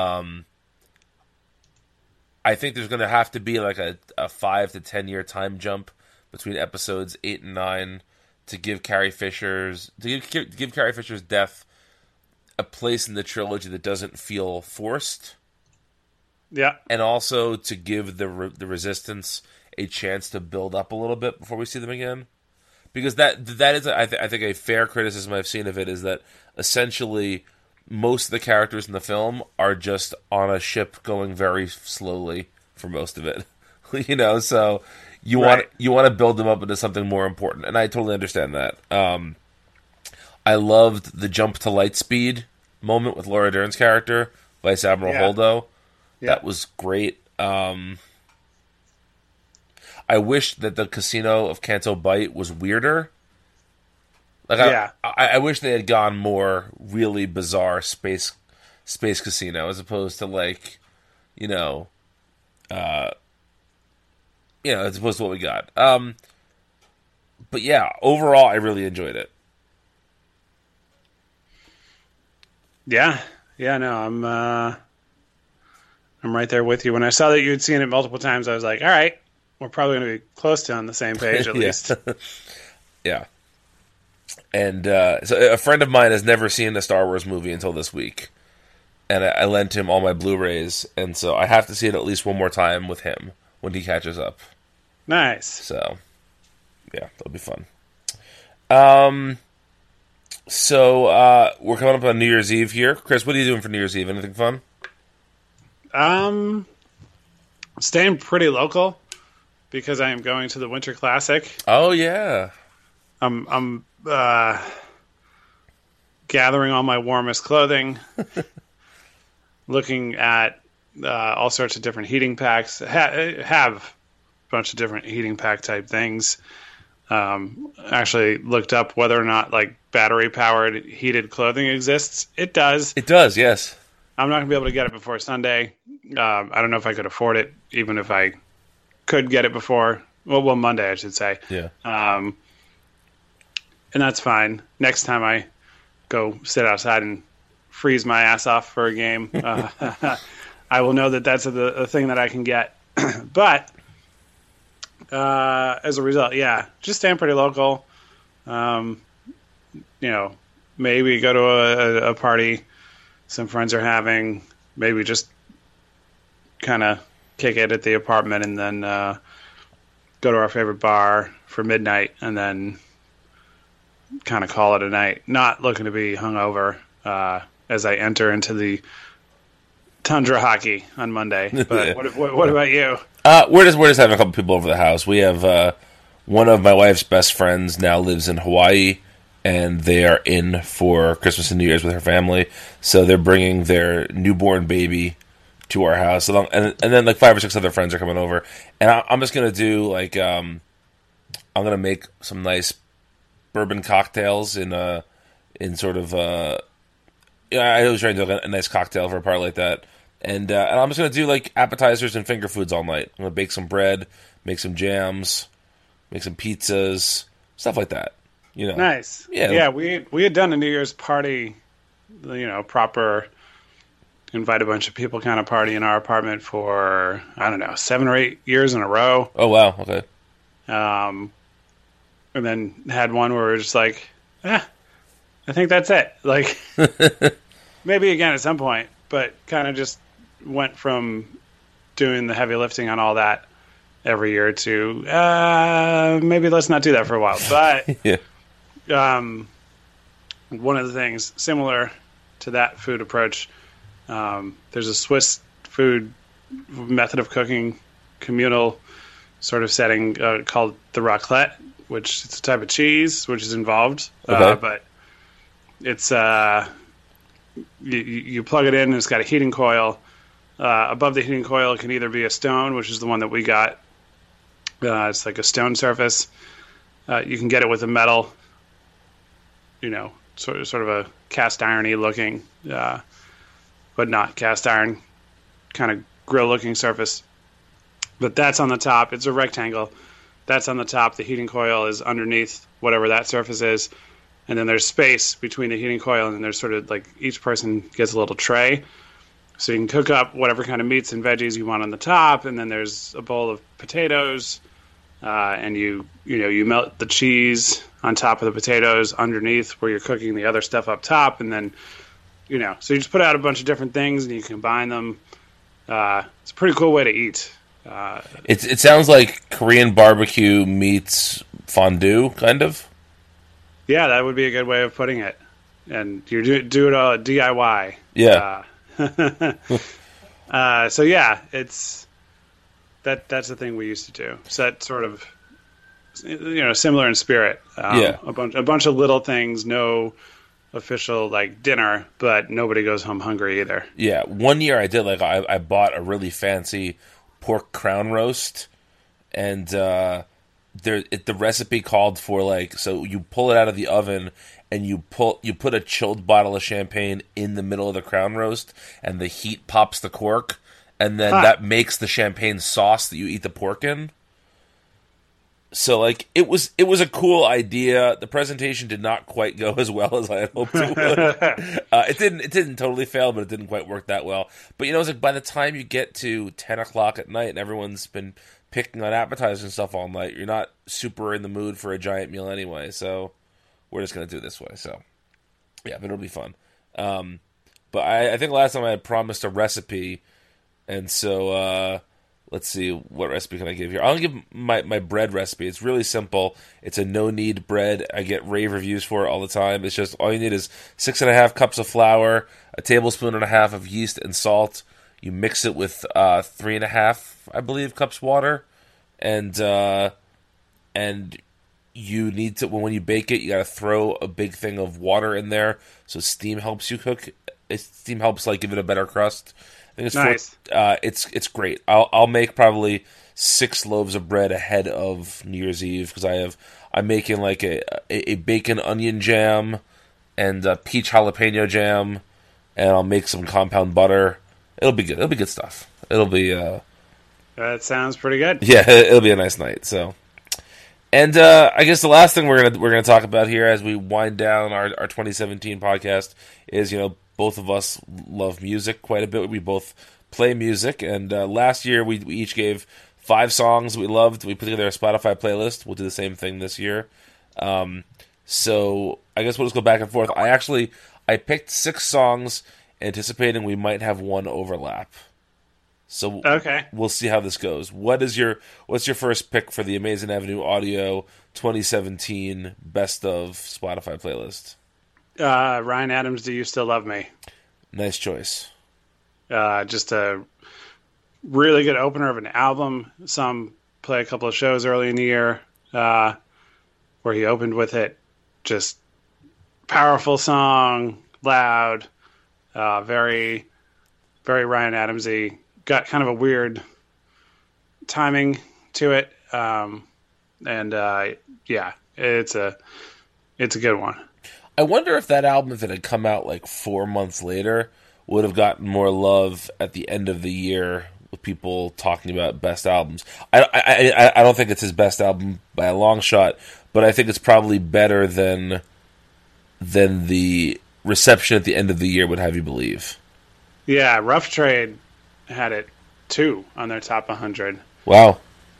I think there's going to have to be like a 5 to 10 year time jump between episodes 8 and 9 to give Carrie Fisher's death a place in the trilogy that doesn't feel forced. Yeah. And also to give the Resistance a chance to build up a little bit before we see them again. Because that is, I think, a fair criticism I've seen of it is that essentially most of the characters in the film are just on a ship going very slowly for most of it. So you want to build them up into something more important, and I totally understand that. I loved the jump to light speed moment with Laura Dern's character, Vice Admiral Holdo. Yeah. That was great. I wish that the Casino of Canto Bight was weirder. I wish they had gone more really bizarre space casino as opposed to as opposed to what we got. But yeah, overall, I really enjoyed it. Yeah, no, I'm right there with you. When I saw that you had seen it multiple times, I was like, all right, we're probably going to be close to on the same page at least. Yeah. And so a friend of mine has never seen a Star Wars movie until this week. And I lent him all my Blu-rays. And so I have to see it at least one more time with him when he catches up. Nice. So, yeah, that'll be fun. So we're coming up on New Year's Eve here. Chris, what are you doing for New Year's Eve? Anything fun? Staying pretty local because I am going to the Winter Classic. Oh, yeah. I'm gathering all my warmest clothing, looking at all sorts of different heating packs. Have a bunch of different heating pack type things. Actually looked up whether or not battery powered heated clothing exists. It does. It does, yes. I'm not gonna be able to get it before Sunday. I don't know if I could afford it, even if I could get it before. Well, Monday, I should say. Yeah. And that's fine. Next time I go sit outside and freeze my ass off for a game, I will know that that's a thing that I can get. But as a result, yeah, just staying pretty local. Maybe go to a party some friends are having. Maybe just kind of kick it at the apartment and then go to our favorite bar for midnight and then kind of call it a night. Not looking to be hungover as I enter into the Tundra hockey on Monday. But what about you? We're just having a couple people over the house. We have one of my wife's best friends now lives in Hawaii, and they are in for Christmas and New Year's with her family. So they're bringing their newborn baby to our house, and then like 5 or 6 other friends are coming over, and I'm just gonna do like I'm gonna make some nice bourbon cocktails in sort of I always try to do a nice cocktail for a party like that, and I'm just gonna do like appetizers and finger foods all night. I'm gonna bake some bread, make some jams, make some pizzas, stuff like that. You know, Nice. Yeah, we had done a New Year's party, proper invite a bunch of people kind of party in our apartment for, I don't know, 7 or 8 years in a row. Oh, wow. Okay. And then had one where we were just like, I think that's it. Like, maybe again at some point, but kind of just went from doing the heavy lifting on all that every year to maybe let's not do that for a while. But yeah. One of the things similar to that food approach, there's a Swiss food method of cooking, communal sort of setting called the raclette, which it's a type of cheese which is involved. Okay. But it's you plug it in and it's got a heating coil. Above the heating coil it can either be a stone, which is the one that we got. It's like a stone surface. You can get it with a metal, sort of a cast irony looking, but not cast iron, kind of grill looking surface. But that's on the top. It's a rectangle. That's on the top. The heating coil is underneath whatever that surface is. And then there's space between the heating coil, and then there's sort of like each person gets a little tray. So you can cook up whatever kind of meats and veggies you want on the top, and then there's a bowl of potatoes, and you melt the cheese on top of the potatoes underneath where you're cooking the other stuff up top, and then so you just put out a bunch of different things and you combine them. It's a pretty cool way to eat. It sounds like Korean barbecue meets fondue, kind of. Yeah, that would be a good way of putting it. And you do it all DIY. Yeah. So yeah, it's that's the thing we used to do. So that sort of similar in spirit. Yeah. A bunch of little things, no official like dinner, but nobody goes home hungry either. Yeah. One year I did I bought a really fancy pork crown roast, and the recipe called for so you pull it out of the oven and you put a chilled bottle of champagne in the middle of the crown roast, and the heat pops the cork, and then that makes the champagne sauce that you eat the pork in. So it was a cool idea. The presentation did not quite go as well as I had hoped it would. It didn't totally fail, but it didn't quite work that well. But it's by the time you get to 10 o'clock at night and everyone's been picking on appetizers and stuff all night, you're not super in the mood for a giant meal anyway. So we're just gonna do it this way. So yeah, but it'll be fun. But I think last time I had promised a recipe, and so let's see, what recipe can I give here? I'll give my bread recipe. It's really simple. It's a no-knead bread. I get rave reviews for it all the time. It's just, all you need is 6.5 cups of flour, a tablespoon and a half of yeast and salt. You mix it with 3.5, I believe, cups water, and you need to, when you bake it, you got to throw a big thing of water in there, so steam helps you cook. Steam helps give it a better crust. I think it's nice. It's great. I'll make probably 6 loaves of bread ahead of New Year's Eve, because I'm making a bacon onion jam and peach jalapeno jam, and I'll make some compound butter. It'll be good. It'll be good stuff. It'll be that sounds pretty good. Yeah, it'll be a nice night. So, and I guess the last thing we're gonna talk about here as we wind down our 2017 podcast is both of us love music quite a bit. We both play music, and last year we each gave 5 songs we loved. We put together a Spotify playlist. We'll do the same thing this year. So I guess we'll just go back and forth. I picked 6 songs, anticipating we might have one overlap. So okay, we'll see how this goes. What's your first pick for the Amazing Avenue Audio 2017 Best of Spotify playlist? Ryan Adams, Do You Still Love Me? Nice choice. Just a really good opener of an album. Some play a couple of shows early in the year where he opened with it. Just powerful song, loud, very, very Ryan Adamsy. Got kind of a weird timing to it, and yeah, it's a good one. I wonder if that album, if it had come out like 4 months later, would have gotten more love at the end of the year with people talking about best albums. I don't think it's his best album by a long shot, but I think it's probably better than the reception at the end of the year would have you believe. Yeah, Rough Trade had it too on their top 100. Wow.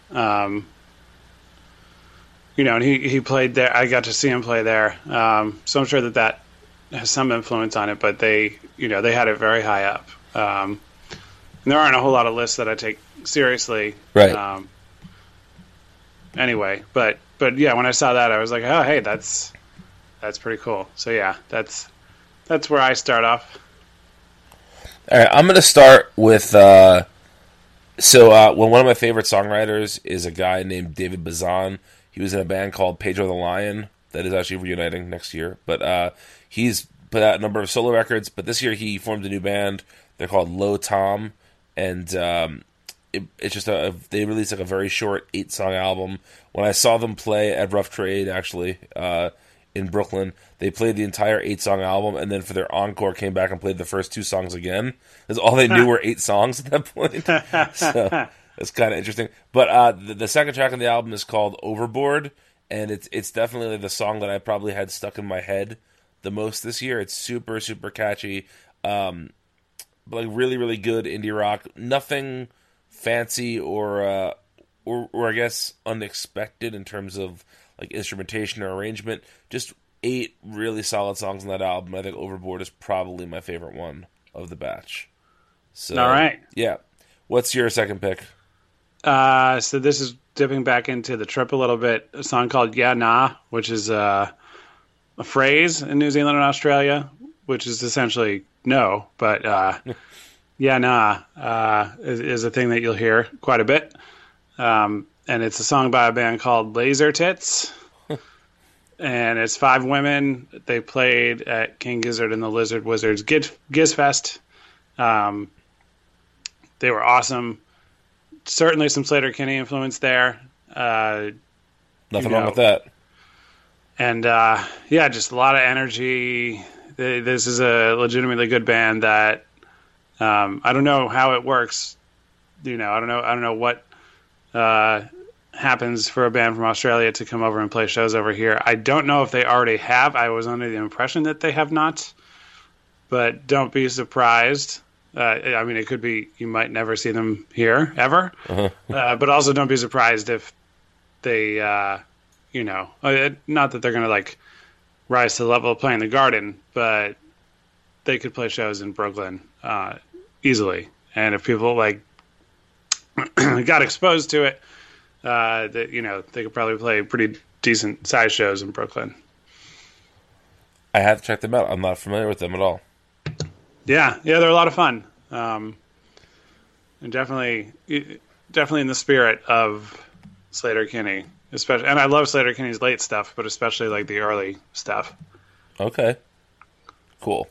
And he played there. I got to see him play there. So I'm sure that has some influence on it, but they had it very high up. And there aren't a whole lot of lists that I take seriously. Right. Anyway, but yeah, when I saw that, I was like, oh, hey, that's pretty cool. So yeah, that's where I start off. All right, I'm going to start with one of my favorite songwriters is a guy named David Bazan. He was in a band called Pedro the Lion that is actually reuniting next year. But he's put out a number of solo records. But this year he formed a new band. They're called Low Tom. And it's just they released like a very short 8-song album. When I saw them play at Rough Trade, actually, in Brooklyn, they played the entire 8-song album. And then for their encore came back and played the first 2 songs again. Because all they knew were 8 songs at that point. So it's kind of interesting. But the second track on the album is called Overboard, and it's definitely like the song that I probably had stuck in my head the most this year. It's super, super catchy, but like really, really good indie rock. Nothing fancy or I guess unexpected in terms of like instrumentation or arrangement. Just 8 really solid songs on that album. I think Overboard is probably my favorite one of the batch. So, all right. Yeah. What's your second pick? So this is dipping back into the trip a little bit. A song called Yeah Nah, which is a phrase in New Zealand and Australia, which is essentially no. But Yeah Nah is a thing that you'll hear quite a bit. And it's a song by a band called Laser Tits. And it's 5 women. They played at King Gizzard and the Lizard Wizards Gizfest. They were awesome. Certainly some Sleater-Kinney influence there. Nothing wrong with that. And yeah, just a lot of energy. This is a legitimately good band that I don't know how it works. I don't know what happens for a band from Australia to come over and play shows over here. I don't know if they already have. I was under the impression that they have not. But don't be surprised. I mean, it could be you might never see them here ever, but also don't be surprised if they, not that they're going to like rise to the level of playing the Garden, but they could play shows in Brooklyn easily. And if people like got exposed to it, they could probably play pretty decent size shows in Brooklyn. I have to check them out. I'm not familiar with them at all. Yeah, they're a lot of fun, and definitely in the spirit of Sleater-Kinney, especially. And I love Sleater-Kinney's late stuff, but especially like the early stuff. Okay, cool.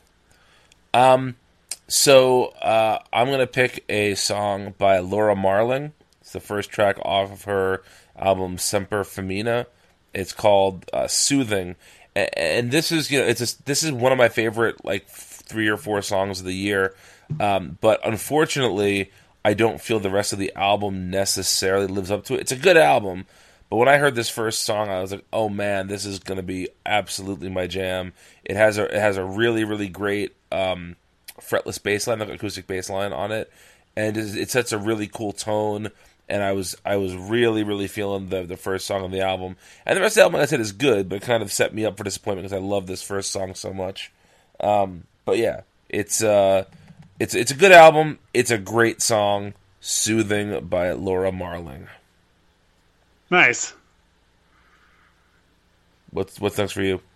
So I'm gonna pick a song by Laura Marling. It's the first track off of her album Semper Femina. It's called "Soothing," and this is this is one of my favorite like 3 or 4 songs of the year, but unfortunately I don't feel the rest of the album necessarily lives up to it. It's a good album, but when I heard this first song I was like, oh man, this is going to be absolutely my jam. It has a really, really great fretless bass line, like acoustic bass line on it, and it sets a really cool tone, and I was really, really feeling the first song on the album. And the rest of the album, like I said, is good, but it kind of set me up for disappointment because I love this first song so much. But yeah, it's a good album. It's a great song, "Soothing" by Laura Marling. Nice. What's next for you?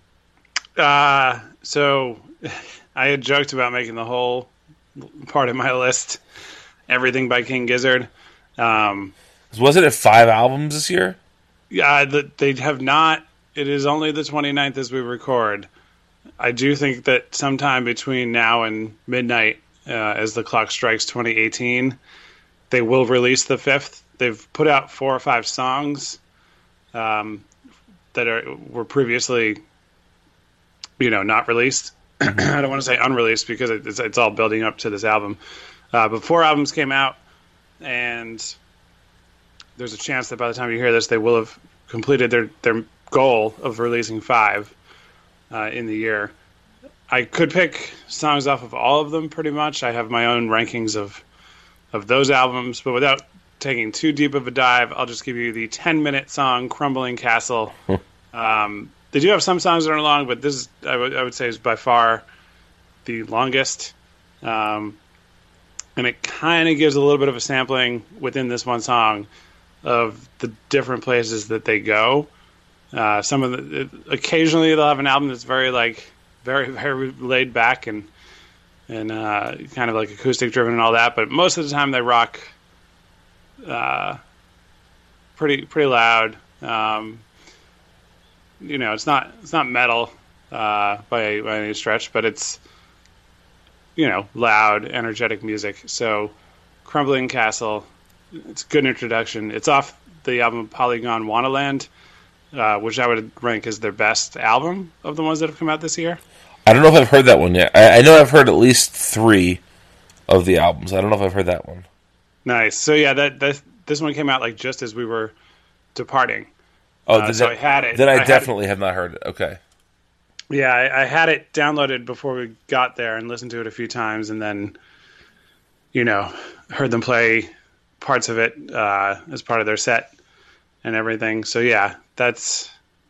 So I had joked about making the whole part of my list everything by King Gizzard. Wasn't it 5 albums this year? Yeah, they have not. It is only the 29th as we record. I do think that sometime between now and midnight, as the clock strikes 2018, they will release the fifth. They've put out 4 or 5 songs that were previously, not released. I don't want to say unreleased because it's all building up to this album. But 4 albums came out, and there's a chance that by the time you hear this, they will have completed their goal of releasing 5 in the year. I could pick songs off of all of them pretty much. I have my own rankings of those albums, but without taking too deep of a dive, I'll just give you the 10-minute song "Crumbling Castle." They do have some songs that are long, but this I would say is by far the longest. And it kind of gives a little bit of a sampling within this one song of the different places that they go. Occasionally they'll have an album that's very very laid back and kind of like acoustic driven and all that, but most of the time they rock pretty loud. It's not metal by any stretch, but it's loud, energetic music. So Crumbling Castle, it's a good introduction. It's off the album Polygon Wonderland, which I would rank as their best album of the ones that have come out this year. I don't know if I've heard that one yet. I know I've heard at least 3 of the albums. I don't know if I've heard that one. Nice. So yeah, this one came out just as we were departing. Oh, so I had it. Then I definitely have not heard it. Okay. Yeah, I had it downloaded before we got there and listened to it a few times, and then, heard them play parts of it as part of their set and everything. So yeah, that's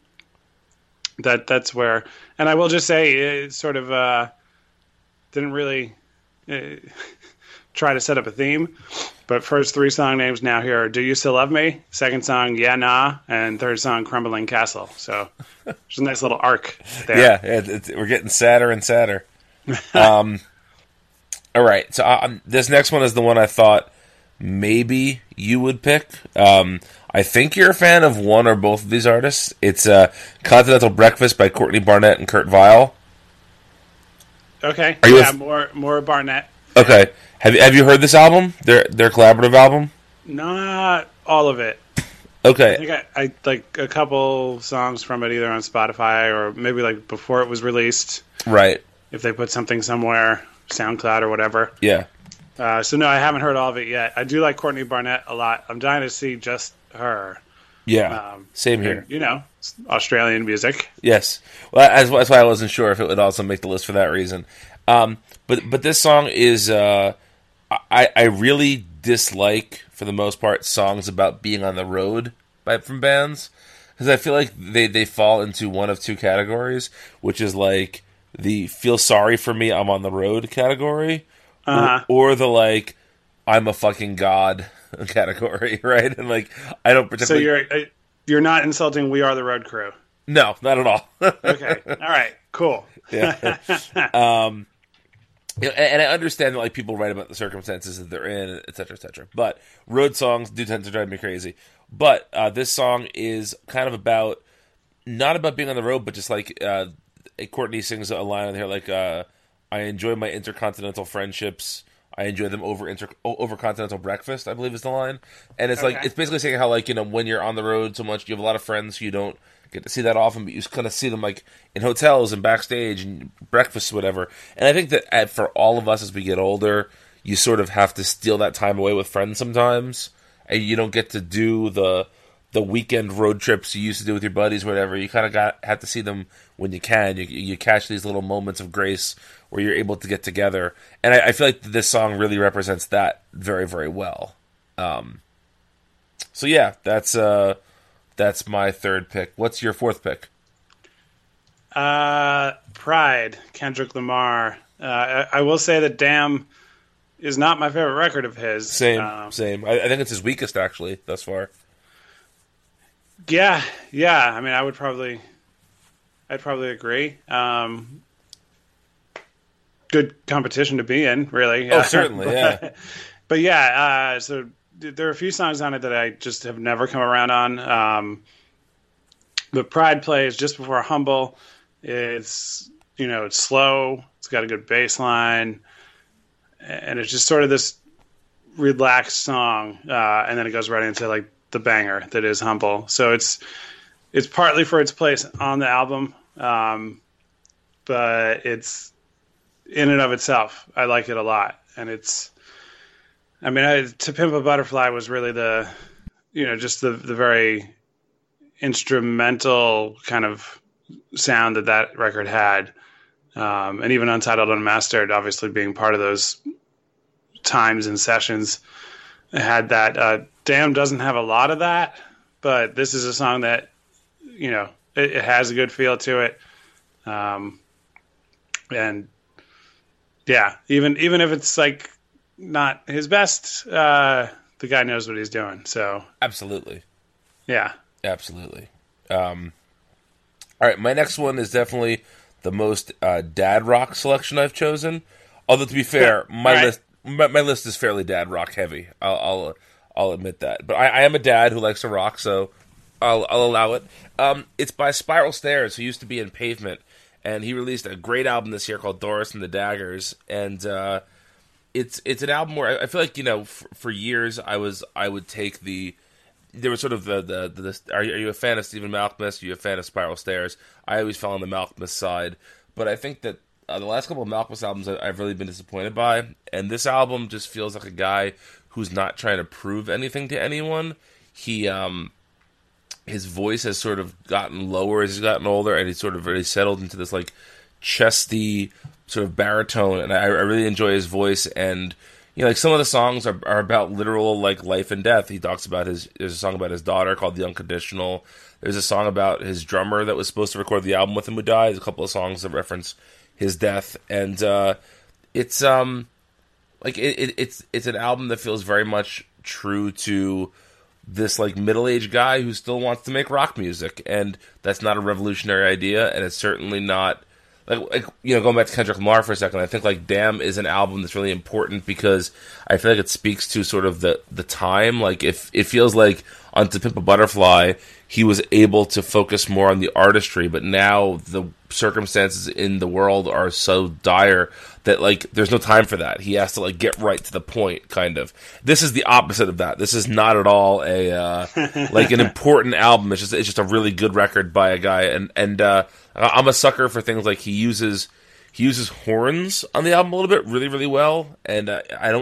where. And I will just say, it sort of didn't really try to set up a theme. But first 3 song names now here are "Do You Still Love Me?", second song "Yeah Nah," and third song "Crumbling Castle." So there's a nice little arc there. Yeah, we're getting sadder and sadder. All right, so this next one is the one I thought maybe you would pick. I think you're a fan of one or both of these artists. It's "Continental Breakfast" by Courtney Barnett and Kurt Vile. Okay, more Barnett. Okay. Have you heard this album? Their collaborative album? Not all of it. Okay. I think I like a couple songs from it either on Spotify or maybe before it was released. Right. If they put something somewhere, SoundCloud or whatever. Yeah. So no, I haven't heard all of it yet. I do like Courtney Barnett a lot. I'm dying to see just her. Yeah. Same here. And, Australian music. Yes. Well, that's why I wasn't sure if it would also make the list for that reason. But this song is I really dislike, for the most part, songs about being on the road from bands, because I feel like they fall into one of 2 categories, which is the "feel sorry for me, I'm on the road" category, or the "I'm a fucking god" category, right? And I don't particularly. So you're not insulting "We Are the Road Crew"? No, not at all. Okay, all right, cool. Yeah. And I understand that people write about the circumstances that they're in, et cetera, but road songs do tend to drive me crazy. But this song is kind of not about being on the road, but just Courtney sings a line on here "I enjoy my intercontinental friendships. I enjoy them over continental breakfast," I believe is the line. And it's it's basically saying how when you're on the road so much, you have a lot of friends who you don't get to see that often, but you kind of see them in hotels and backstage and breakfasts, whatever. And I think that for all of us as we get older, you sort of have to steal that time away with friends sometimes, and you don't get to do the weekend road trips you used to do with your buddies, whatever. You kind of have to see them when you can. You catch these little moments of grace where you're able to get together, and I feel like this song really represents that very, very well. So yeah, that's my third pick. What's your fourth pick? Pride, Kendrick Lamar. I will say that "Damn" is not my favorite record of his. Same. I think it's his weakest, actually, thus far. Yeah. I mean, I'd probably agree. Good competition to be in, really. Oh, certainly, yeah. But yeah, so there are a few songs on it that I just have never come around on. But Pride plays just before Humble. It's, it's slow. It's got a good bass line, and it's just sort of this relaxed song. And then it goes right into like the banger that is Humble. So it's partly for its place on the album, but it's in and of itself, I like it a lot. And To Pimp a Butterfly was really just the very instrumental kind of sound that record had. And even Untitled Unmastered, obviously being part of those times and sessions, it had that. Damn doesn't have a lot of that, but this is a song that, it has a good feel to it. And yeah, even if it's like not his best, the guy knows what he's doing. So absolutely. Yeah. Absolutely. All right, my next one is definitely the most dad rock selection I've chosen. Although to be fair, my list is fairly dad rock heavy. I'll admit that. But I am a dad who likes to rock, so I'll allow it. It's by Spiral Stairs, who used to be in Pavement, and he released a great album this year called Doris and the Daggers, and it's an album where I feel like for years I would take there was sort of the are you a fan of Stephen Malkmus? Are you a fan of Spiral Stairs? I always fell on the Malkmus side, but I think that the last couple of Malkmus albums I've really been disappointed by, and this album just feels like a guy who's not trying to prove anything to anyone. His voice has sort of gotten lower as he's gotten older, and he's sort of really settled into this like chesty sort of baritone, and I really enjoy his voice. And like some of the songs are about literal like life and death. He talks about there's a song about his daughter called The Unconditional. There's a song about his drummer that was supposed to record the album with him who died. There's a couple of songs that reference his death, and it's an album that feels very much true to this like middle-aged guy who still wants to make rock music, and that's not a revolutionary idea, and it's certainly not like going back to Kendrick Lamar for a second. I think like Damn is an album that's really important because I feel like it speaks to sort of the time. Like if it feels like on To Pimp a Butterfly he was able to focus more on the artistry, but now the circumstances in the world are so dire that like there's no time for that. He has to like get right to the point, kind of. This is the opposite of that. This is not at all a like an important album. It's just a really good record by a guy, and I'm a sucker for things like he uses horns on the album a little bit really, really well, and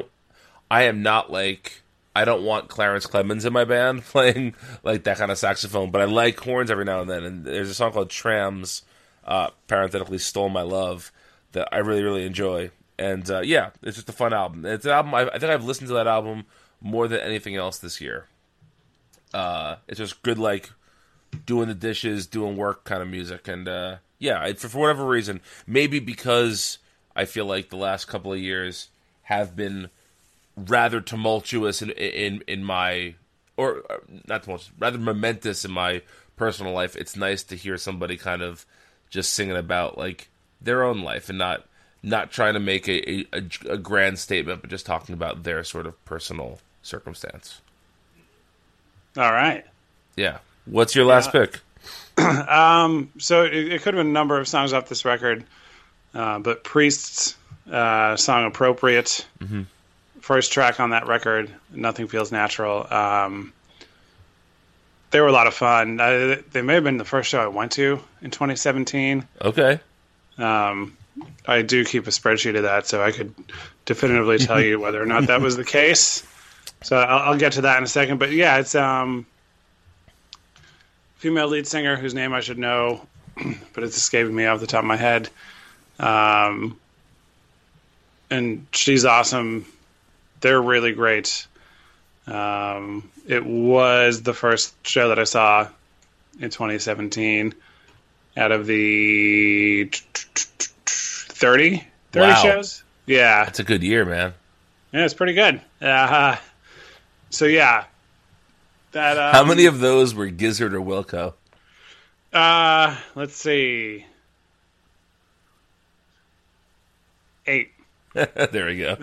I don't want Clarence Clemens in my band playing like that kind of saxophone, but I like horns every now and then. And there's a song called Trams, parenthetically Stole My Love, that I really, really enjoy. And it's just a fun album. It's an album, I think I've listened to that album more than anything else this year. It's just good, like, doing the dishes, doing work kind of music. And for whatever reason, maybe because I feel like the last couple of years have been rather tumultuous in my, or not tumultuous, rather momentous in my personal life. It's nice to hear somebody kind of just singing about like their own life and not trying to make a grand statement, but just talking about their sort of personal circumstance. All right. Yeah. What's your last pick? So it could have been a number of songs off this record, but Priest's song Appropriate. Mm-hmm. First track on that record, Nothing Feels Natural. They were a lot of fun. They may have been the first show I went to in 2017. Okay. I do keep a spreadsheet of that, so I could definitively tell you whether or not that was the case. So I'll get to that in a second. But yeah, it's female lead singer whose name I should know, but it's escaping me off the top of my head. And she's awesome. They're really great. It was the first show that I saw in 2017 out of the 30 shows. Yeah. That's a good year, man. Yeah, it's pretty good. So, yeah. That. How many of those were Gizzard or Wilco? Let's see. 8. There we go.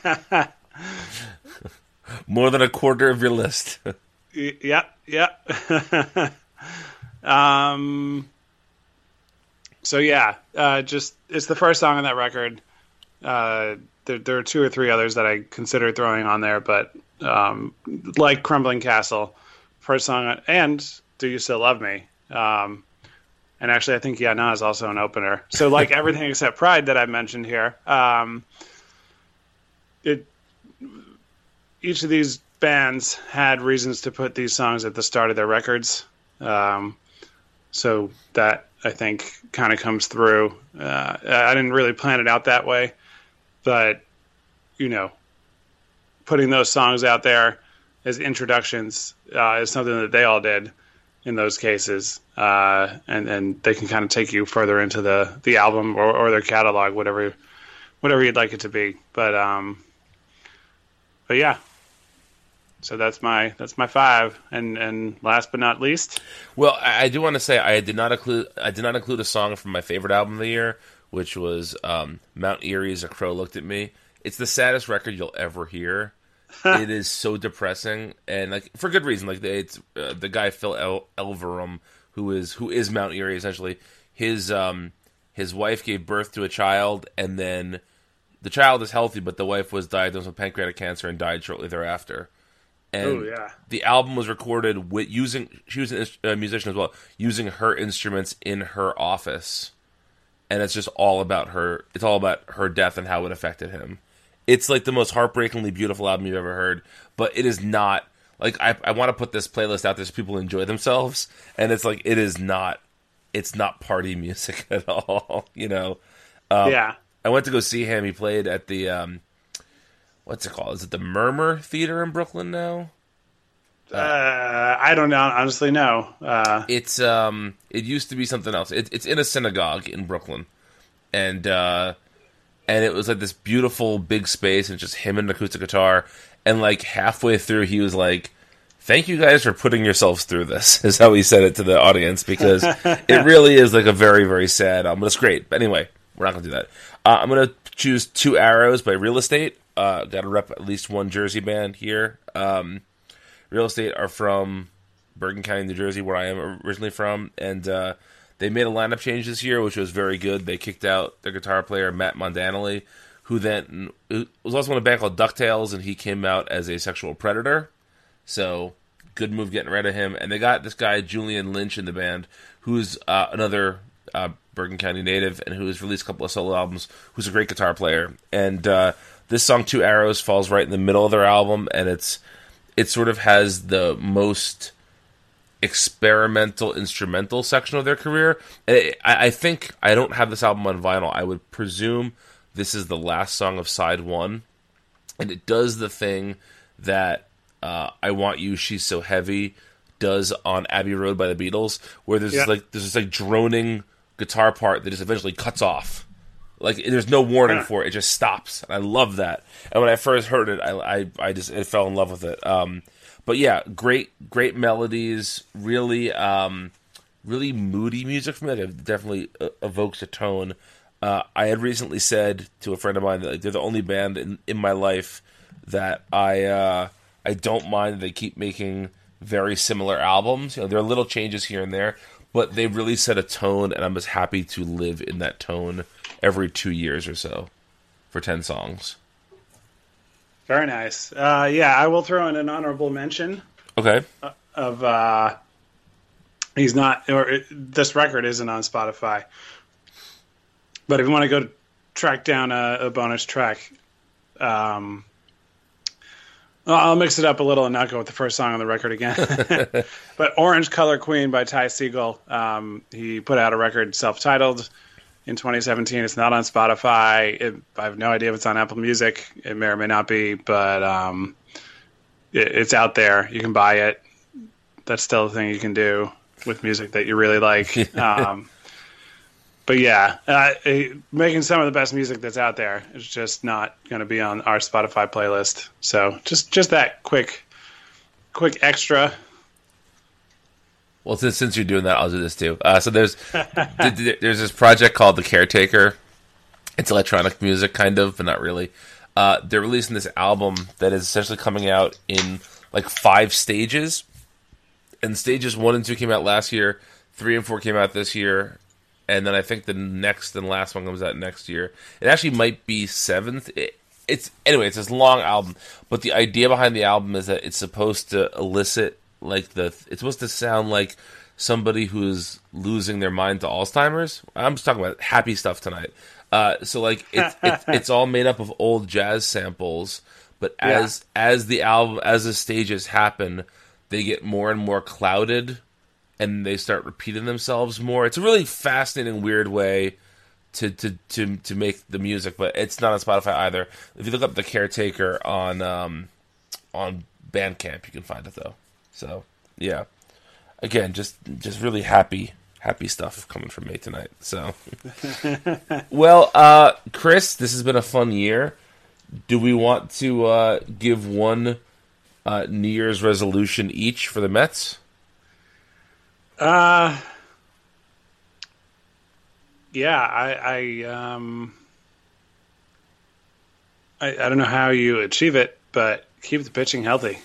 More than a quarter of your list. Yeah. So yeah, just it's the first song on that record. There are two or three others that I consider throwing on there, but like Crumbling Castle, first song, and Do You Still Love Me? And actually, I think Yeah Nah is also an opener. So like everything except Pride that I mentioned here, each of these bands had reasons to put these songs at the start of their records. So that I think kind of comes through. I didn't really plan it out that way, but putting those songs out there as introductions is something that they all did in those cases, and they can kind of take you further into the album or their catalog, whatever you'd like it to be. But yeah. So that's my 5, and last but not least. Well, I do want to say I did not include a song from my favorite album of the year, which was Mount Erie's "A Crow Looked at Me." It's the saddest record you'll ever hear. It is so depressing, and like for good reason. Like it's the guy Phil Elverum, who is Mount Erie essentially. His wife gave birth to a child, and then the child is healthy, but the wife was diagnosed with pancreatic cancer and died shortly thereafter. And the album was recorded she was a musician as well, using her instruments in her office. And it's just all about her. It's all about her death and how it affected him. It's like the most heartbreakingly beautiful album you've ever heard, but it is not like I want to put this playlist out there so people enjoy themselves. And it's like it's not party music at all. I went to go see him. He played at the what's it called? Is it the Murmur Theater in Brooklyn now? I don't know. Honestly, no. It's it used to be something else. It's in a synagogue in Brooklyn, and it was like this beautiful big space, and just him and an acoustic guitar. And like halfway through, he was like, "Thank you guys for putting yourselves through this." Is how he said it to the audience, because it really is like a very, very sad album. But it's great. But anyway, we're not gonna do that. I'm gonna choose Two Arrows by Real Estate. Got to rep at least one Jersey band here. Real Estate are from Bergen County, New Jersey, where I am originally from, and they made a lineup change this year, which was very good. They kicked out their guitar player, Matt Mondanelli, who then was also in a band called DuckTales, and he came out as a sexual predator. So, good move getting rid of him. And they got this guy, Julian Lynch, in the band, who's another Bergen County native, and who has released a couple of solo albums, who's a great guitar player. And this song, Two Arrows, falls right in the middle of their album, and it sort of has the most experimental instrumental section of their career. And I think, I don't have this album on vinyl, I would presume this is the last song of side 1, and it does the thing that I Want You, She's So Heavy does on Abbey Road by the Beatles, where there's this droning guitar part that just eventually cuts off. Like, there's no warning for it. It just stops. And I love that. And when I first heard it, I just fell in love with it. But yeah, great melodies. Really, really moody music for me. Like, it definitely evokes a tone. I had recently said to a friend of mine that like, they're the only band in my life that I don't mind that they keep making very similar albums. There are little changes here and there, but they really set a tone, and I'm just happy to live in that tone every 2 years or so for 10 songs. Very nice. I will throw in an honorable mention. Okay. Of he's not, or this record isn't on Spotify, but if you want to go track down a bonus track, I'll mix it up a little and not go with the first song on the record again. But Orange Color Queen by Ty Segall. He put out a record self-titled in 2017. It's not on Spotify. I have no idea if it's on Apple Music. It may or may not be, but it's out there. You can buy it. That's still a thing you can do with music that you really like. But yeah, making some of the best music that's out there is just not going to be on our Spotify playlist. So just that quick extra. Well, since you're doing that, I'll do this too. So there's this project called The Caretaker. It's electronic music, kind of, but not really. They're releasing this album that is essentially coming out in like 5 stages. And stages 1 and 2 came out last year. 3 and 4 came out this year. and then I think the next and last one comes out next year. It actually might be 7th. It's this long album, but the idea behind the album is that it's supposed to elicit it's supposed to sound like somebody who's losing their mind to Alzheimer's. I'm just talking about happy stuff tonight. So like it's all made up of old jazz samples, but as the stages happen, they get more and more clouded, and they start repeating themselves more. It's a really fascinating, weird way to make the music, but it's not on Spotify either. If you look up The Caretaker on Bandcamp, you can find it though. So yeah, again, just really happy stuff coming from me tonight. So well, Chris, this has been a fun year. Do we want to give one New Year's resolution each for the Mets? Yeah, I don't know how you achieve it, but keep the pitching healthy.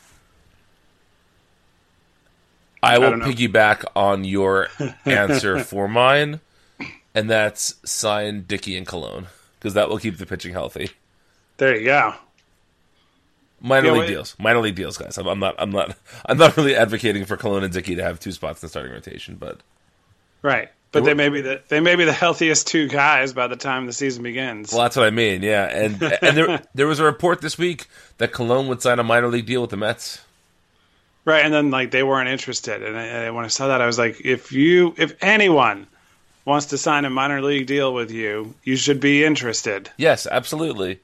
I will piggyback on your answer for mine, and that's sign Dickey and Cologne, because that will keep the pitching healthy. There you go. Minor league deals, guys. I'm not really advocating for Cologne and Dickey to have 2 spots in the starting rotation, but right. But they may be the healthiest 2 guys by the time the season begins. Well, that's what I mean, yeah. And there was a report this week that Cologne would sign a minor league deal with the Mets. Right, and then they weren't interested. And when I saw that, I was like, if anyone wants to sign a minor league deal with you, you should be interested. Yes, absolutely.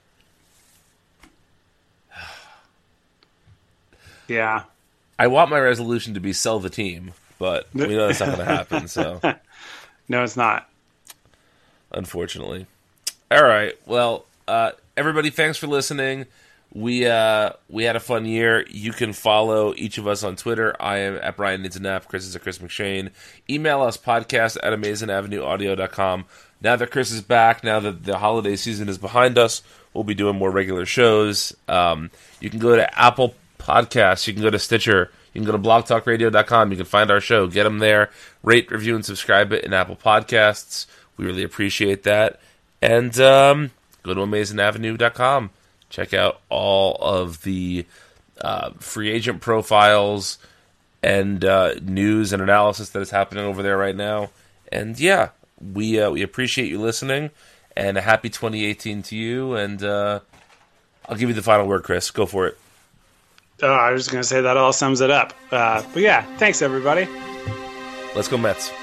Yeah. I want my resolution to be sell the team, but we know that's not going to happen. So, no, it's not. Unfortunately. All right. Well, everybody, thanks for listening. We had a fun year. You can follow each of us on Twitter. I am at Brian Needs a Nap. Chris is at Chris McShane. Email us, podcast@amazingavenueaudio.com. Now that Chris is back, now that the holiday season is behind us, we'll be doing more regular shows. You can go to Apple Podcasts. You can go to Stitcher. You can go to blogtalkradio.com. You can find our show. Get them there. Rate, review, and subscribe it in Apple Podcasts. We really appreciate that. And go to amazingavenue.com. Check out all of the free agent profiles and news and analysis that is happening over there right now. And yeah, we appreciate you listening. And a happy 2018 to you. And I'll give you the final word, Chris. Go for it. Oh, I was just going to say that all sums it up. But yeah, thanks everybody. Let's go Mets.